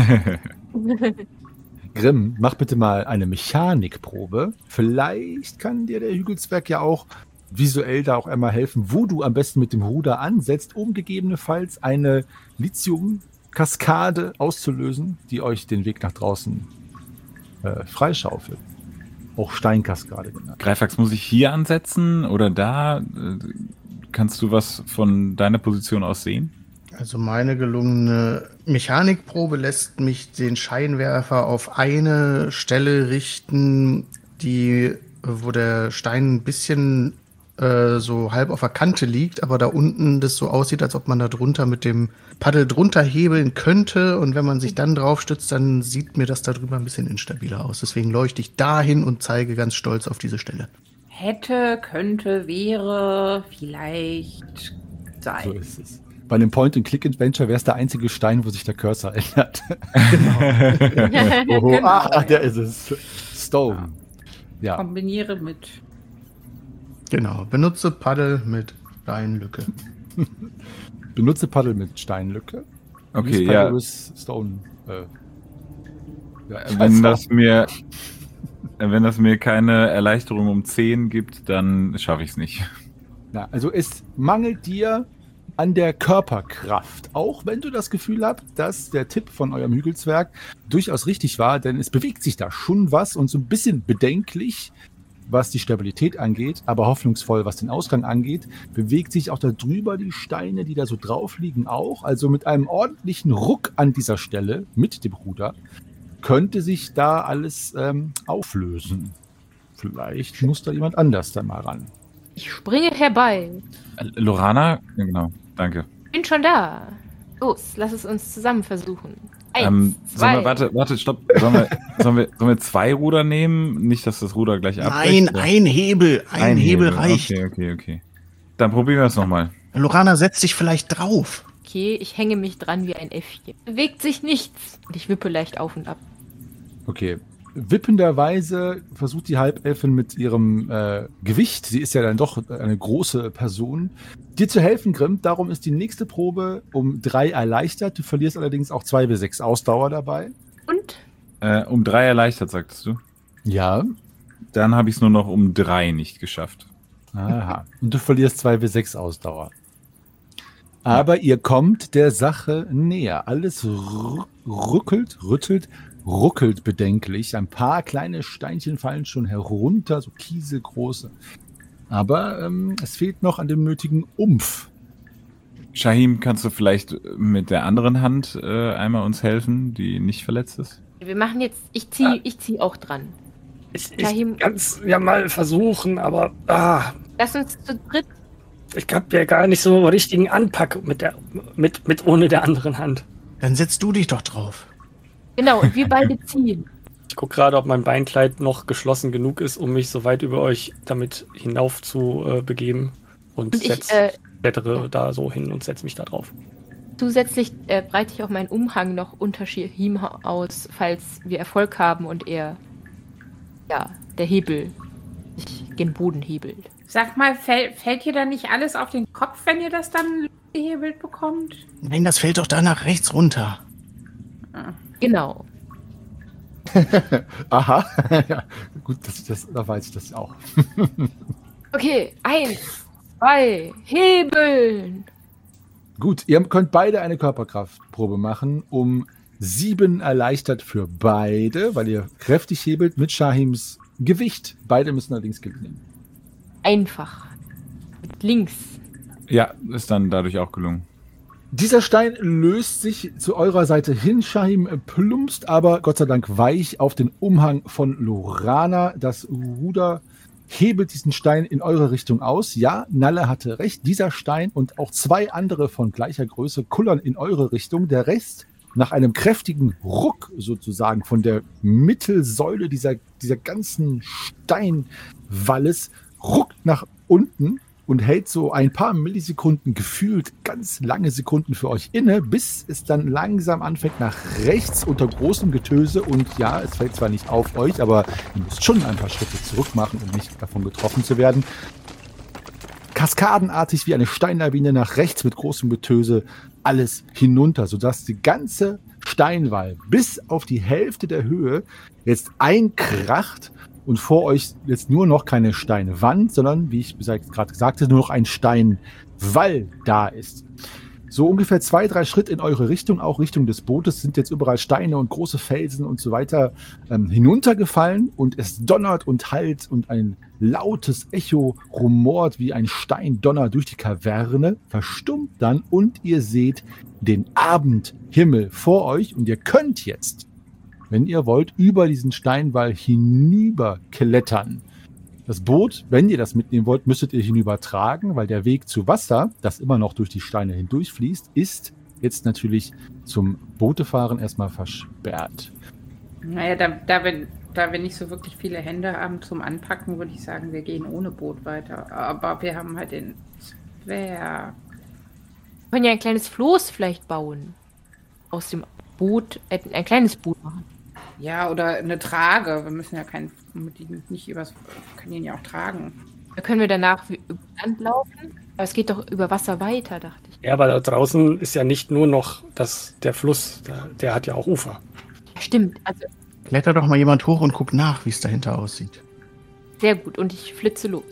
Grimm, mach bitte mal eine Mechanikprobe. Vielleicht kann dir der Hügelzwerg ja auch visuell da auch einmal helfen, wo du am besten mit dem Ruder ansetzt, um gegebenenfalls eine Lithium-Kaskade auszulösen, die euch den Weg nach draußen äh, freischaufelt. Auch Steinkaskade genannt. Greifax, muss ich hier ansetzen oder da? Äh, Kannst du was von deiner Position aus sehen? Also meine gelungene Mechanikprobe lässt mich den Scheinwerfer auf eine Stelle richten, die, wo der Stein ein bisschen äh, so halb auf der Kante liegt, aber da unten das so aussieht, als ob man da drunter mit dem Paddel drunter hebeln könnte. Und wenn man sich dann drauf stützt, dann sieht mir das da drüber ein bisschen instabiler aus. Deswegen leuchte ich dahin und zeige ganz stolz auf diese Stelle. Hätte, könnte, wäre, vielleicht sein. So ist es. Bei einem Point-and-Click-Adventure wäre es der einzige Stein, wo sich der Cursor ändert. Oh, Genau. ah, der ist es. Stone. Ja. Kombiniere mit. Genau, benutze Paddel mit Steinlücke. Benutze Paddel mit Steinlücke. Okay, Use ja. Paddle with Stone. Äh, ja, ich weiß Wenn auch. das mir, wenn das mir keine Erleichterung um zehn gibt, dann schaffe ich es nicht. Ja, also es mangelt dir an der Körperkraft, auch wenn du das Gefühl hast, dass der Tipp von eurem Hügelzwerg durchaus richtig war, denn es bewegt sich da schon was und so ein bisschen bedenklich, was die Stabilität angeht, aber hoffnungsvoll, was den Ausgang angeht, bewegt sich auch da drüber die Steine, die da so drauf liegen, auch. Also mit einem ordentlichen Ruck an dieser Stelle, mit dem Ruder, könnte sich da alles ähm, auflösen. Vielleicht muss da jemand anders da mal ran. Ich springe herbei. Äh, Lorana? Ja, genau, danke. Bin schon da. Los, lass es uns zusammen versuchen. Eins, Ähm, zwei. sollen wir, warte, warte, stopp. Sollen wir, sollen, wir, sollen wir zwei Ruder nehmen? Nicht, dass das Ruder gleich abbricht? Nein, ein Hebel. Ein, Hebel, reicht. Okay, okay, okay. Dann probieren wir es nochmal. Lorana, setz dich vielleicht drauf. Okay, ich hänge mich dran wie ein Äffchen. Bewegt sich nichts. Und ich wippe leicht auf und ab. Okay. Wippenderweise versucht die Halbelfin mit ihrem äh, Gewicht, sie ist ja dann doch eine große Person, dir zu helfen, Grimm. Darum ist die nächste Probe um drei erleichtert. Du verlierst allerdings auch zwei bis sechs Ausdauer dabei. Und? Äh, um drei erleichtert, sagtest du? Ja. Dann habe ich es nur noch um drei nicht geschafft. Aha. Und du verlierst zwei bis sechs Ausdauer. Aber ihr kommt der Sache näher. Alles rü- rückelt, rüttelt, ruckelt bedenklich. Ein paar kleine Steinchen fallen schon herunter, so kieselgroße. Aber ähm, es fehlt noch an dem nötigen Umf. Shahim, kannst du vielleicht mit der anderen Hand äh, einmal uns helfen, die nicht verletzt ist? Wir machen jetzt, ich ziehe ich zieh auch dran. Ich, Shahim. ich kann es ja mal versuchen, aber ah, Lass uns zu dritt. ich hab ja gar nicht so einen richtigen Anpack mit der mit, mit ohne der anderen Hand. Dann setz du dich doch drauf. Genau, und wir beide ziehen. Ich gucke gerade, ob mein Beinkleid noch geschlossen genug ist, um mich so weit über euch damit hinauf zu äh, begeben. Und, Und ich, setz, äh, klettere da so hin und setze mich da drauf. Zusätzlich äh, breite ich auch meinen Umhang noch unter Shahim aus, falls wir Erfolg haben und er, ja, der Hebel sich gen Boden hebelt. Sag mal, fäll, fällt dir da nicht alles auf den Kopf, wenn ihr das dann gehebelt bekommt? Nein, das fällt doch da nach rechts runter. Genau. Aha. Ja, gut, das, das, da weiß ich das auch. Okay, eins, zwei, hebeln. Gut, ihr könnt beide eine Körperkraftprobe machen, um sieben erleichtert für beide, weil ihr kräftig hebelt mit Shahims Gewicht. Beide müssen allerdings gelingen. Einfach. Mit links. Ja, ist dann dadurch auch gelungen. Dieser Stein löst sich zu eurer Seite hin. Shahim plumpst aber Gott sei Dank weich auf den Umhang von Lorana. Das Ruder hebelt diesen Stein in eure Richtung aus. Ja, Nalle hatte recht. Dieser Stein und auch zwei andere von gleicher Größe kullern in eure Richtung. Der Rest, nach einem kräftigen Ruck sozusagen von der Mittelsäule dieser, dieser ganzen Steinwalles, ruckt nach unten und hält so ein paar Millisekunden gefühlt ganz lange Sekunden für euch inne, bis es dann langsam anfängt nach rechts unter großem Getöse. Und ja, es fällt zwar nicht auf euch, aber ihr müsst schon ein paar Schritte zurück machen, um nicht davon getroffen zu werden. Kaskadenartig wie eine Steinlawine nach rechts mit großem Getöse alles hinunter, sodass die ganze Steinwall bis auf die Hälfte der Höhe jetzt einkracht und vor euch jetzt nur noch keine Steinwand, sondern, wie ich gerade sagte, nur noch ein Steinwall da ist. So ungefähr zwei, drei Schritt in eure Richtung, auch Richtung des Bootes, sind jetzt überall Steine und große Felsen und so weiter ähm, hinuntergefallen und es donnert und hallt und ein lautes Echo rumort wie ein Steindonner durch die Kaverne, verstummt dann und ihr seht den Abendhimmel vor euch und ihr könnt jetzt, wenn ihr wollt, über diesen Steinwall hinüber klettern. Das Boot, wenn ihr das mitnehmen wollt, müsstet ihr hinübertragen, weil der Weg zu Wasser, das immer noch durch die Steine hindurchfließt, ist jetzt natürlich zum Bootefahren erstmal versperrt. Naja, da, da, wir, da wir nicht so wirklich viele Hände haben zum Anpacken, würde ich sagen, wir gehen ohne Boot weiter. Aber wir haben halt den Zwerg. Wir können ja ein kleines Floß vielleicht bauen. Aus dem Boot, äh, ein kleines Boot machen. Ja, oder eine Trage. Wir müssen ja kein, mit ihm nicht übers, können ihn ja auch tragen. Da können wir danach über Land laufen. Aber es geht doch über Wasser weiter, dachte ich. Ja, aber da draußen ist ja nicht nur noch das, der Fluss, der, der hat ja auch Ufer. Ja, stimmt, also Kletter doch mal jemand hoch und guck nach, wie es dahinter aussieht. sehr gut. Und ich flitze los.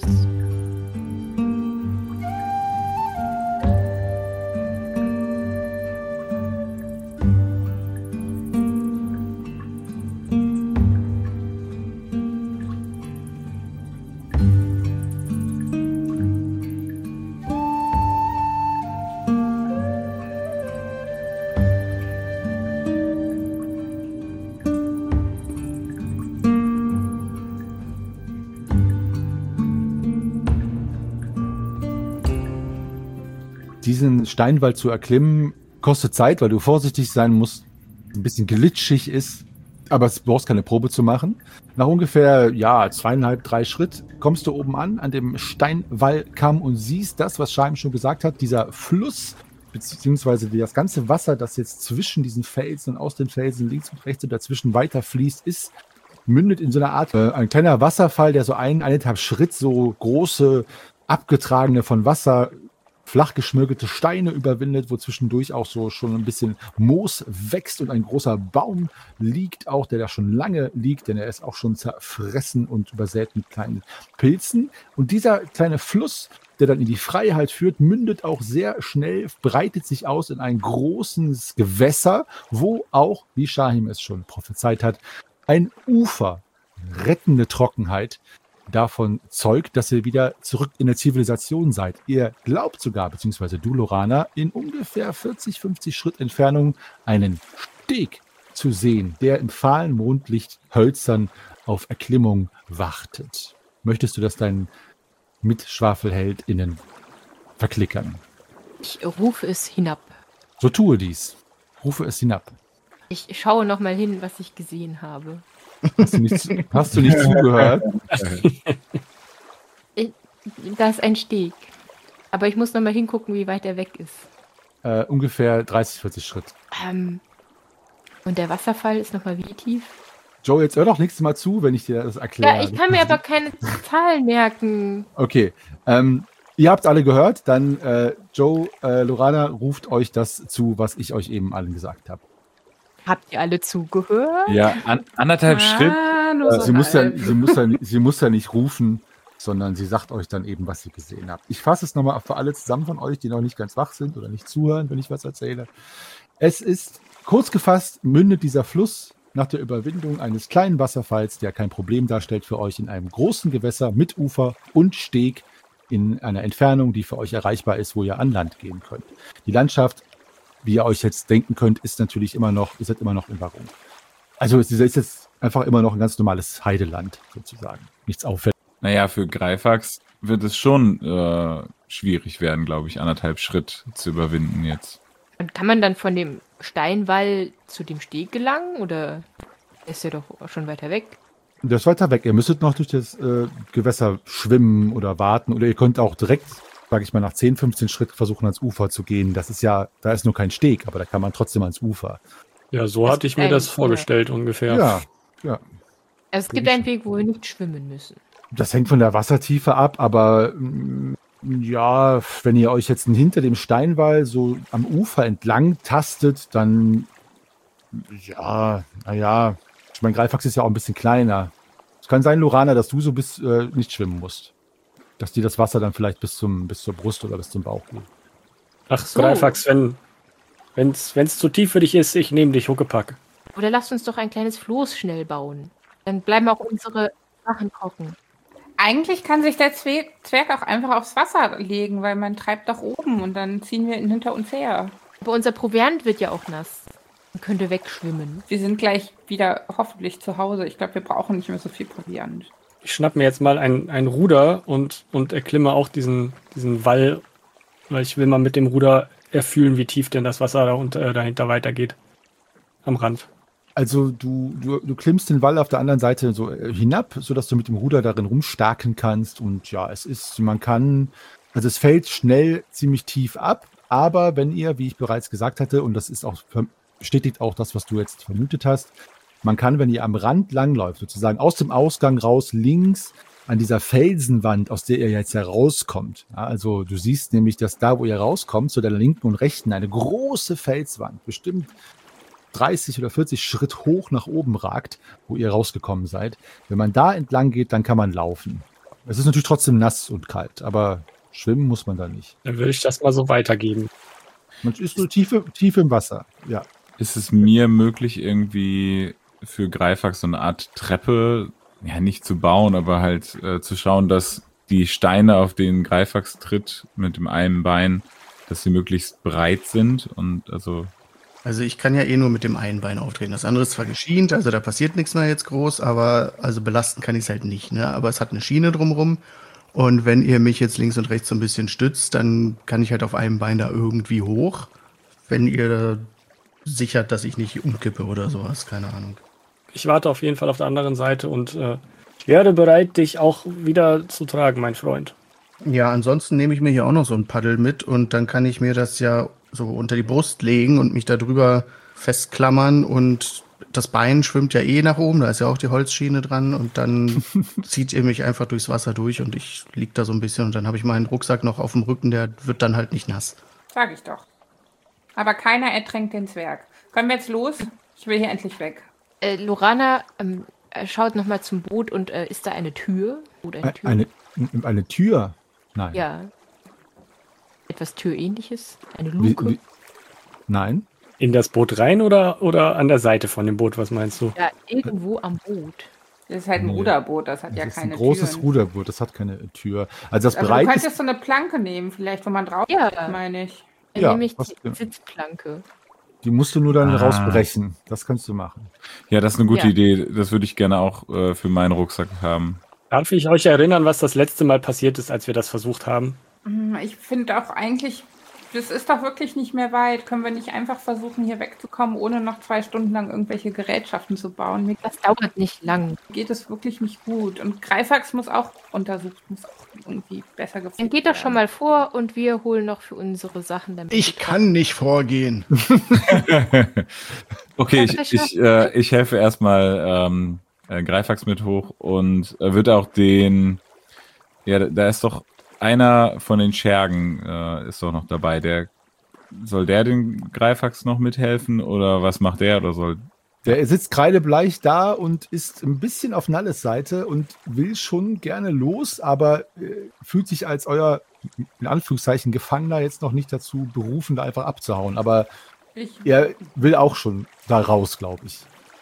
Diesen Steinwall zu erklimmen, kostet Zeit, weil du vorsichtig sein musst, ein bisschen glitschig ist, aber du brauchst keine Probe zu machen. Nach ungefähr, ja, zweieinhalb, drei Schritt kommst du oben an, an dem Steinwallkamm und siehst das, was Scheim schon gesagt hat, dieser Fluss, beziehungsweise das ganze Wasser, das jetzt zwischen diesen Felsen und aus den Felsen links und rechts und dazwischen weiter fließt, ist, mündet in so einer Art, äh, ein kleiner Wasserfall, der so ein, eineinhalb Schritt so große, abgetragene von Wasser flach geschmirgelte Steine überwindet, wo zwischendurch auch so schon ein bisschen Moos wächst und ein großer Baum liegt auch, der da schon lange liegt, denn er ist auch schon zerfressen und übersät mit kleinen Pilzen. Und dieser kleine Fluss, der dann in die Freiheit führt, mündet auch sehr schnell, breitet sich aus in ein großes Gewässer, wo auch, wie Shahim es schon prophezeit hat, ein Ufer, rettende Trockenheit, davon zeugt, dass ihr wieder zurück in der Zivilisation seid. Ihr glaubt sogar, beziehungsweise du, Lorana, in ungefähr vierzig, fünfzig Schritt Entfernung einen Steg zu sehen, der im fahlen Mondlicht hölzern auf Erklimmung wartet. Möchtest du, dass dein MitschwafelheldInnen verklickern? Ich rufe es hinab. So tue dies. Rufe es hinab. Ich schaue nochmal hin, was ich gesehen habe. Hast du nicht, hast du nicht zugehört? Da ist ein Steg. Aber ich muss nochmal hingucken, wie weit er weg ist. Äh, ungefähr dreißig, vierzig Schritt. Ähm, und der Wasserfall ist nochmal wie tief? Joe, jetzt hör doch nächstes Mal zu, wenn ich dir das erkläre. Ja, ich kann mir aber keine Zahlen merken. Okay. Ähm, ihr habt alle gehört. Dann, äh, Joe, äh, Lorana, ruft euch das zu, was ich euch eben allen gesagt habe. Habt ihr alle zugehört? Ja, an, anderthalb Schritt. Ah, nur Äh, so sie, muss ja, halb. sie, muss ja, sie muss ja nicht rufen, sondern sie sagt euch dann eben, was sie gesehen habt. Ich fasse es nochmal für alle zusammen von euch, die noch nicht ganz wach sind oder nicht zuhören, wenn ich was erzähle. Es ist, kurz gefasst, mündet dieser Fluss nach der Überwindung eines kleinen Wasserfalls, der kein Problem darstellt für euch, in einem großen Gewässer mit Ufer und Steg in einer Entfernung, die für euch erreichbar ist, wo ihr an Land gehen könnt. Die Landschaft, wie ihr euch jetzt denken könnt, ist natürlich immer noch, ist halt immer noch in Wahrung. Also es ist jetzt einfach immer noch ein ganz normales Heideland, sozusagen. Nichts auffällt. Naja, für Greifax wird es schon äh, schwierig werden, glaube ich, anderthalb Schritt zu überwinden jetzt. Und kann man dann von dem Steinwall zu dem Steg gelangen? Oder ist er doch schon weiter weg? Der ist weiter weg. Ihr müsstet noch durch das äh, Gewässer schwimmen oder warten. Oder ihr könnt auch direkt, sage ich mal, nach zehn, fünfzehn Schritt versuchen, ans Ufer zu gehen. Das ist ja, da ist nur kein Steg, aber da kann man trotzdem ans Ufer. Ja, so Es hatte ich gibt mir das einen- vorgestellt ungefähr. Ja, ja. Also es gibt einen Weg, wo wir nicht schwimmen müssen. Das hängt von der Wassertiefe ab, aber mm, ja, wenn ihr euch jetzt hinter dem Steinwall so am Ufer entlang tastet, dann ja, naja, ich meine, Greifax ist ja auch ein bisschen kleiner. Es kann sein, Lorana, dass du so bis äh, nicht schwimmen musst. Dass dir das Wasser dann vielleicht bis zum bis zur Brust oder bis zum Bauch geht. Ach, So. Greifax, wenn es zu tief für dich ist, ich nehme dich Huckepack. Oder lasst uns doch ein kleines Floß schnell bauen. Dann bleiben auch unsere Sachen trocken. Eigentlich kann sich der Zwe Zwerg auch einfach aufs Wasser legen, weil man treibt doch oben und dann ziehen wir ihn hinter uns her. Aber unser Proviant wird ja auch nass. Man könnte wegschwimmen. Wir sind gleich wieder hoffentlich zu Hause. Ich glaube, wir brauchen nicht mehr so viel Proviant. Ich schnapp mir jetzt mal ein, ein Ruder und, und erklimme auch diesen, diesen Wall, weil ich will mal mit dem Ruder erfühlen, wie tief denn das Wasser da und, äh, dahinter weitergeht. Am Rand. Also du, du, du klimmst den Wall auf der anderen Seite so äh, hinab, sodass du mit dem Ruder darin rumstarken kannst. Und ja, es ist, man kann, also es fällt schnell ziemlich tief ab, aber wenn ihr, wie ich bereits gesagt hatte, und das ist auch bestätigt auch das, was du jetzt vermutet hast, man kann, wenn ihr am Rand langläuft, sozusagen aus dem Ausgang raus links an dieser Felsenwand, aus der ihr jetzt herauskommt. Ja, also du siehst nämlich, dass da, wo ihr rauskommt, zu der linken und rechten, eine große Felswand, bestimmt dreißig oder vierzig Schritt hoch nach oben ragt, wo ihr rausgekommen seid. Wenn man da entlang geht, dann kann man laufen. Es ist natürlich trotzdem nass und kalt, aber schwimmen muss man da nicht. Dann würde ich das mal so weitergeben. Man ist so tief, tief im Wasser, ja. Ist es mir möglich, irgendwie für Greifax so eine Art Treppe, ja nicht zu bauen, aber halt äh, zu schauen, dass die Steine, auf denen Greifax tritt, mit dem einen Bein, dass sie möglichst breit sind und also... Also ich kann ja eh nur mit dem einen Bein auftreten. Das andere ist zwar geschient, also da passiert nichts mehr jetzt groß, aber also belasten kann ich es halt nicht, ne? Aber es hat eine Schiene drumrum. Und wenn ihr mich jetzt links und rechts so ein bisschen stützt, dann kann ich halt auf einem Bein da irgendwie hoch. Wenn ihr sichert, dass ich nicht umkippe oder sowas, keine Ahnung. Ich warte auf jeden Fall auf der anderen Seite und äh, ich wäre bereit, dich auch wieder zu tragen, mein Freund. Ja, ansonsten nehme ich mir hier auch noch so ein Paddel mit und dann kann ich mir das ja so unter die Brust legen und mich da drüber festklammern und das Bein schwimmt ja eh nach oben, da ist ja auch die Holzschiene dran und dann zieht ihr mich einfach durchs Wasser durch und ich lieg da so ein bisschen und dann habe ich meinen Rucksack noch auf dem Rücken, der wird dann halt nicht nass. Sag ich doch. Aber keiner ertränkt den Zwerg. Können wir jetzt los? Ich will hier endlich weg. Äh, Lorana ähm, schaut nochmal zum Boot und äh, ist da eine Tür? Oder eine Tür? Eine, eine Tür? Nein. Ja. Etwas Türähnliches? Eine Wie, Luke? wie, nein. In das Boot rein oder, oder an der Seite von dem Boot, was meinst du? Ja, irgendwo am Boot. Das ist halt ein Nee. Ruderboot, das hat Das ja ist keine ein großes Türen. Ruderboot, das hat keine Tür. Also das Also du breit könntest ist, so eine Planke nehmen, vielleicht, wo man drauf Ja. ist, meine ich. Dann Ja, nehme ich was- die Sitzplanke. die musst du nur dann Ah. rausbrechen. Das kannst du machen. Ja, das ist eine gute Ja. Idee. Das würde ich gerne auch äh, für meinen Rucksack haben. Darf ich euch erinnern, was das letzte Mal passiert ist, als wir das versucht haben? Hm, Ich finde auch eigentlich, das ist doch wirklich nicht mehr weit. Können wir nicht einfach versuchen, hier wegzukommen, ohne noch zwei Stunden lang irgendwelche Gerätschaften zu bauen? Mir Das dauert nicht lang. geht es wirklich nicht gut. Und Greifax muss auch untersucht, muss auch irgendwie besser gefunden Dann geht doch schon mal vor und wir holen noch für unsere Sachen. Damit Ich wir- kann nicht vorgehen. Okay, Das ich, wir ich, äh, ich helfe erstmal ähm, äh, Greifax mit hoch und äh, wird auch den, ja, da ist doch einer von den Schergen äh, ist doch noch dabei. Der soll der den Greifax noch mithelfen oder was macht der oder soll? Der sitzt kreidebleich da und ist ein bisschen auf Nalles Seite und will schon gerne los, aber äh, fühlt sich als euer, in Anführungszeichen, Gefangener jetzt noch nicht dazu berufen, da einfach abzuhauen. Aber Ich, er will auch schon da raus, glaube ich.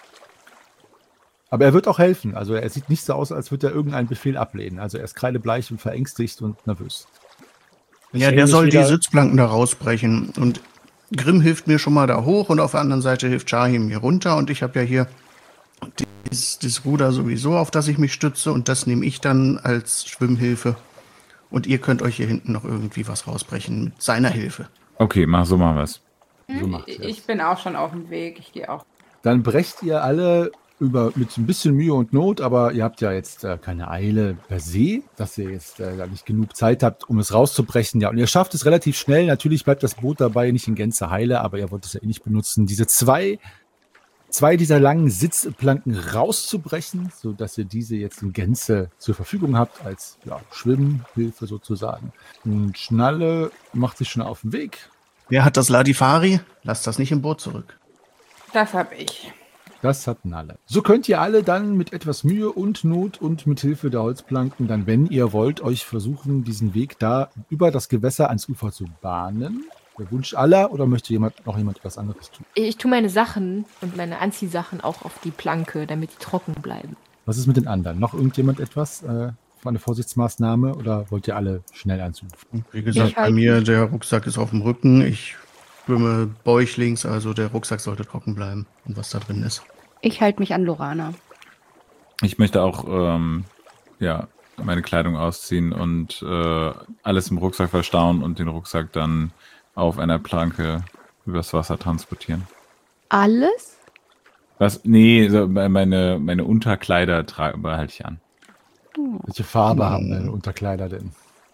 Aber er wird auch helfen. Also er sieht nicht so aus, als würde er irgendeinen Befehl ablehnen. Also er ist kreidebleich und verängstigt und nervös. Ja, der soll die Sitzplanken da rausbrechen. Und Grimm hilft mir schon mal da hoch und auf der anderen Seite hilft Shahim mir runter. Und ich habe ja hier dieses, dieses Ruder sowieso, auf das ich mich stütze. Und das nehme ich dann als Schwimmhilfe. Und ihr könnt euch hier hinten noch irgendwie was rausbrechen mit seiner Hilfe. Okay, mach so mal was. So macht ich, er ich bin auch schon auf dem Weg. Ich gehe auch. Dann brecht ihr alle über mit ein bisschen Mühe und Not, aber ihr habt ja jetzt äh, keine Eile per se, dass ihr jetzt äh, da nicht genug Zeit habt, um es rauszubrechen. Ja, und ihr schafft es relativ schnell. Natürlich bleibt das Boot dabei nicht in Gänze heile, aber ihr wollt es ja eh nicht benutzen. Diese zwei, zwei dieser langen Sitzplanken rauszubrechen, sodass ihr diese jetzt in Gänze zur Verfügung habt, als ja, Schwimmhilfe sozusagen. Und Schnalle macht sich schon auf den Weg. Wer hat das Ladifari? Lasst das nicht im Boot zurück. Das habe ich. Das hat Nalle. So könnt ihr alle dann mit etwas Mühe und Not und mit Hilfe der Holzplanken dann, wenn ihr wollt, euch versuchen, diesen Weg da über das Gewässer ans Ufer zu bahnen. Der Wunsch aller, oder möchte jemand noch jemand etwas anderes tun? Ich tue meine Sachen und meine Anziehsachen auch auf die Planke, damit die trocken bleiben. Was ist mit den anderen? Noch irgendjemand etwas? Äh, eine Vorsichtsmaßnahme oder wollt ihr alle schnell anzurufen? Wie gesagt, Ich halt bei mir, der Rucksack ist auf dem Rücken. Ich schwimme bäuchlings, also der Rucksack sollte trocken bleiben. Und was da drin ist. Ich halte mich an Lorana. Ich möchte auch ähm, ja, meine Kleidung ausziehen und äh, alles im Rucksack verstauen und den Rucksack dann auf einer Planke übers Wasser transportieren. Alles? Was? Nee, so meine, meine Unterkleider tra- behalte ich an. Welche Farbe Hm. haben deine Unterkleider denn?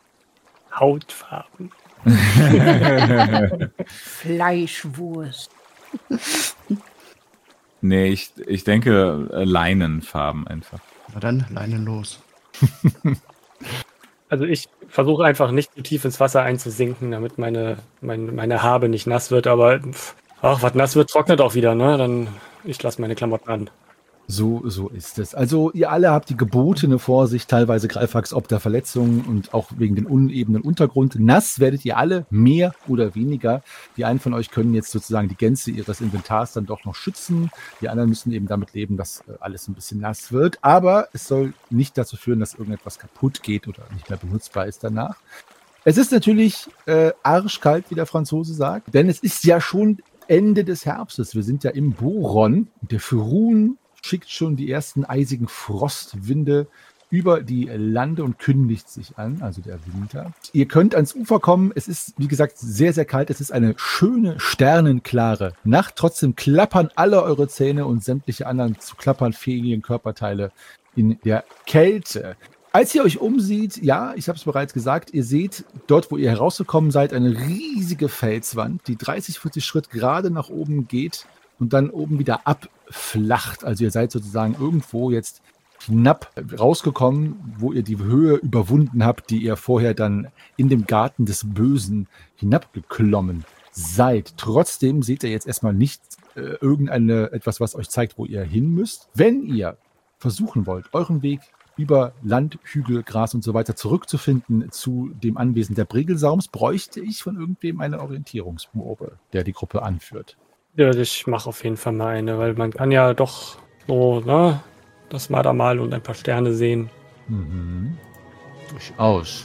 Hautfarben. Fleischwurst. Nee, ich, ich denke äh, Leinenfarben einfach. Na dann, Leinen los. Also ich versuche einfach nicht zu tief ins Wasser einzusinken, damit meine, meine, meine Habe nicht nass wird, aber pff, ach, was nass wird, trocknet auch wieder, ne? Dann ich lasse meine Klamotten an. So, so ist es. Also ihr alle habt die gebotene Vorsicht, teilweise Greifax ob der Verletzungen und auch wegen dem unebenen Untergrund. Nass werdet ihr alle, mehr oder weniger. Die einen von euch können jetzt sozusagen die Gänze ihres Inventars dann doch noch schützen. Die anderen müssen eben damit leben, dass alles ein bisschen nass wird. Aber es soll nicht dazu führen, dass irgendetwas kaputt geht oder nicht mehr benutzbar ist danach. Es ist natürlich äh, arschkalt, wie der Franzose sagt, denn es ist ja schon Ende des Herbstes. Wir sind ja im Boron. Der Furun schickt schon die ersten eisigen Frostwinde über die Lande und kündigt sich an, also der Winter. Ihr könnt ans Ufer kommen. Es ist, wie gesagt, sehr, sehr kalt. Es ist eine schöne, sternenklare Nacht. Trotzdem klappern alle eure Zähne und sämtliche anderen zu klappern fähigen Körperteile in der Kälte. Als ihr euch umsieht, ja, ich habe es bereits gesagt, ihr seht dort, wo ihr herausgekommen seid, eine riesige Felswand, die dreißig, vierzig Schritt gerade nach oben geht und dann oben wieder abflacht. Also ihr seid sozusagen irgendwo jetzt knapp rausgekommen, wo ihr die Höhe überwunden habt, die ihr vorher dann in dem Garten des Bösen hinabgeklommen seid. Trotzdem seht ihr jetzt erstmal nicht äh, irgendeine etwas, was euch zeigt, wo ihr hin müsst. Wenn ihr versuchen wollt, euren Weg über Land, Hügel, Gras und so weiter zurückzufinden zu dem Anwesen der Bregelsaums, bräuchte ich von irgendwem eine Orientierungsprobe, der die Gruppe anführt. Ja, ich mache auf jeden Fall mal eine, weil man kann ja doch so, ne, das Mardermal und ein paar Sterne sehen. Mhm. Durchaus.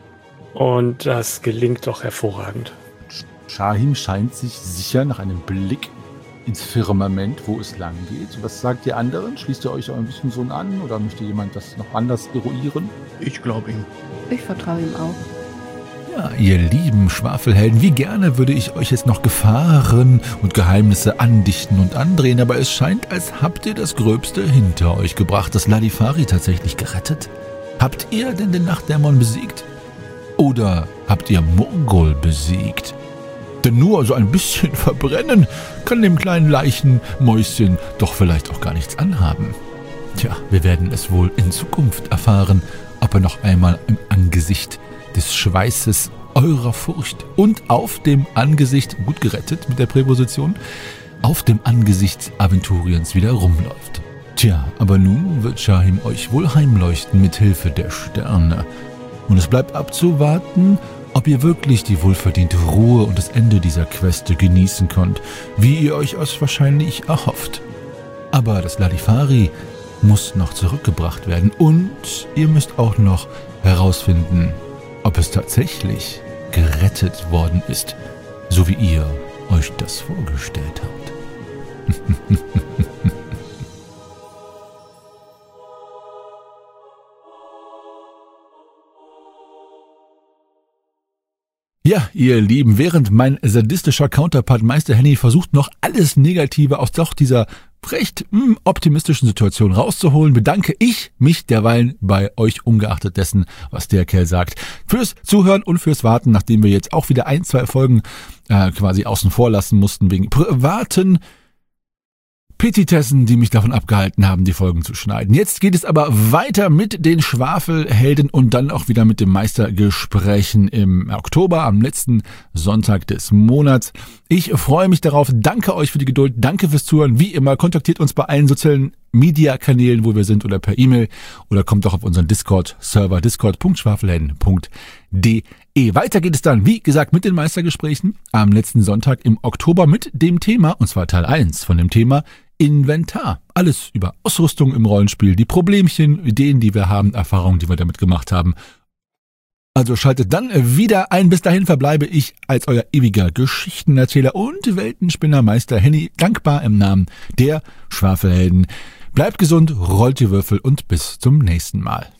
Und das gelingt doch hervorragend. Shahim scheint sich sicher nach einem Blick ins Firmament, wo es lang geht. Was sagt ihr anderen? Schließt ihr euch auch ein bisschen so an oder möchte jemand das noch anders eruieren? Ich glaube ihm. Ich vertraue ihm auch. Ja, ihr lieben Schwafelhelden, wie gerne würde ich euch jetzt noch Gefahren und Geheimnisse andichten und andrehen, aber es scheint, als habt ihr das Gröbste hinter euch gebracht. Das Ladifari tatsächlich gerettet? Habt ihr denn den Nachtdämon besiegt? Oder habt ihr Mongol besiegt? Denn nur so ein bisschen verbrennen kann dem kleinen Leichenmäuschen doch vielleicht auch gar nichts anhaben. Tja, wir werden es wohl in Zukunft erfahren, ob er noch einmal im Angesicht des Schweißes eurer Furcht und auf dem Angesicht, gut gerettet mit der Präposition, auf dem Angesicht Aventuriens wieder rumläuft. Tja, aber nun wird Shahim euch wohl heimleuchten mit Hilfe der Sterne. Und es bleibt abzuwarten, ob ihr wirklich die wohlverdiente Ruhe und das Ende dieser Queste genießen könnt, wie ihr euch es wahrscheinlich erhofft. Aber das Ladifari muss noch zurückgebracht werden und ihr müsst auch noch herausfinden, ob es tatsächlich gerettet worden ist, so wie ihr euch das vorgestellt habt. Ja, ihr Lieben, während mein sadistischer Counterpart Meister Henny versucht, noch alles Negative aus doch dieser recht mh, optimistischen Situation rauszuholen, bedanke ich mich derweilen bei euch, ungeachtet dessen, was der Kerl sagt, fürs Zuhören und fürs Warten, nachdem wir jetzt auch wieder ein, zwei Folgen äh, quasi außen vor lassen mussten, wegen privaten Petitessen, die mich davon abgehalten haben, die Folgen zu schneiden. Jetzt geht es aber weiter mit den Schwafelhelden und dann auch wieder mit den Meistergesprächen im Oktober, am letzten Sonntag des Monats. Ich freue mich darauf. Danke euch für die Geduld. Danke fürs Zuhören. Wie immer, kontaktiert uns bei allen sozialen Media-Kanälen, wo wir sind, oder per E-Mail oder kommt doch auf unseren Discord-Server discord punkt schwafelhelden punkt de. Weiter geht es dann, wie gesagt, mit den Meistergesprächen am letzten Sonntag im Oktober mit dem Thema, und zwar Teil eins von dem Thema Inventar. Alles über Ausrüstung im Rollenspiel, die Problemchen, Ideen, die wir haben, Erfahrungen, die wir damit gemacht haben. Also schaltet dann wieder ein. Bis dahin verbleibe ich als euer ewiger Geschichtenerzähler und Weltenspinner Meister Henny, dankbar im Namen der Schwafelhelden. Bleibt gesund, rollt die Würfel und bis zum nächsten Mal.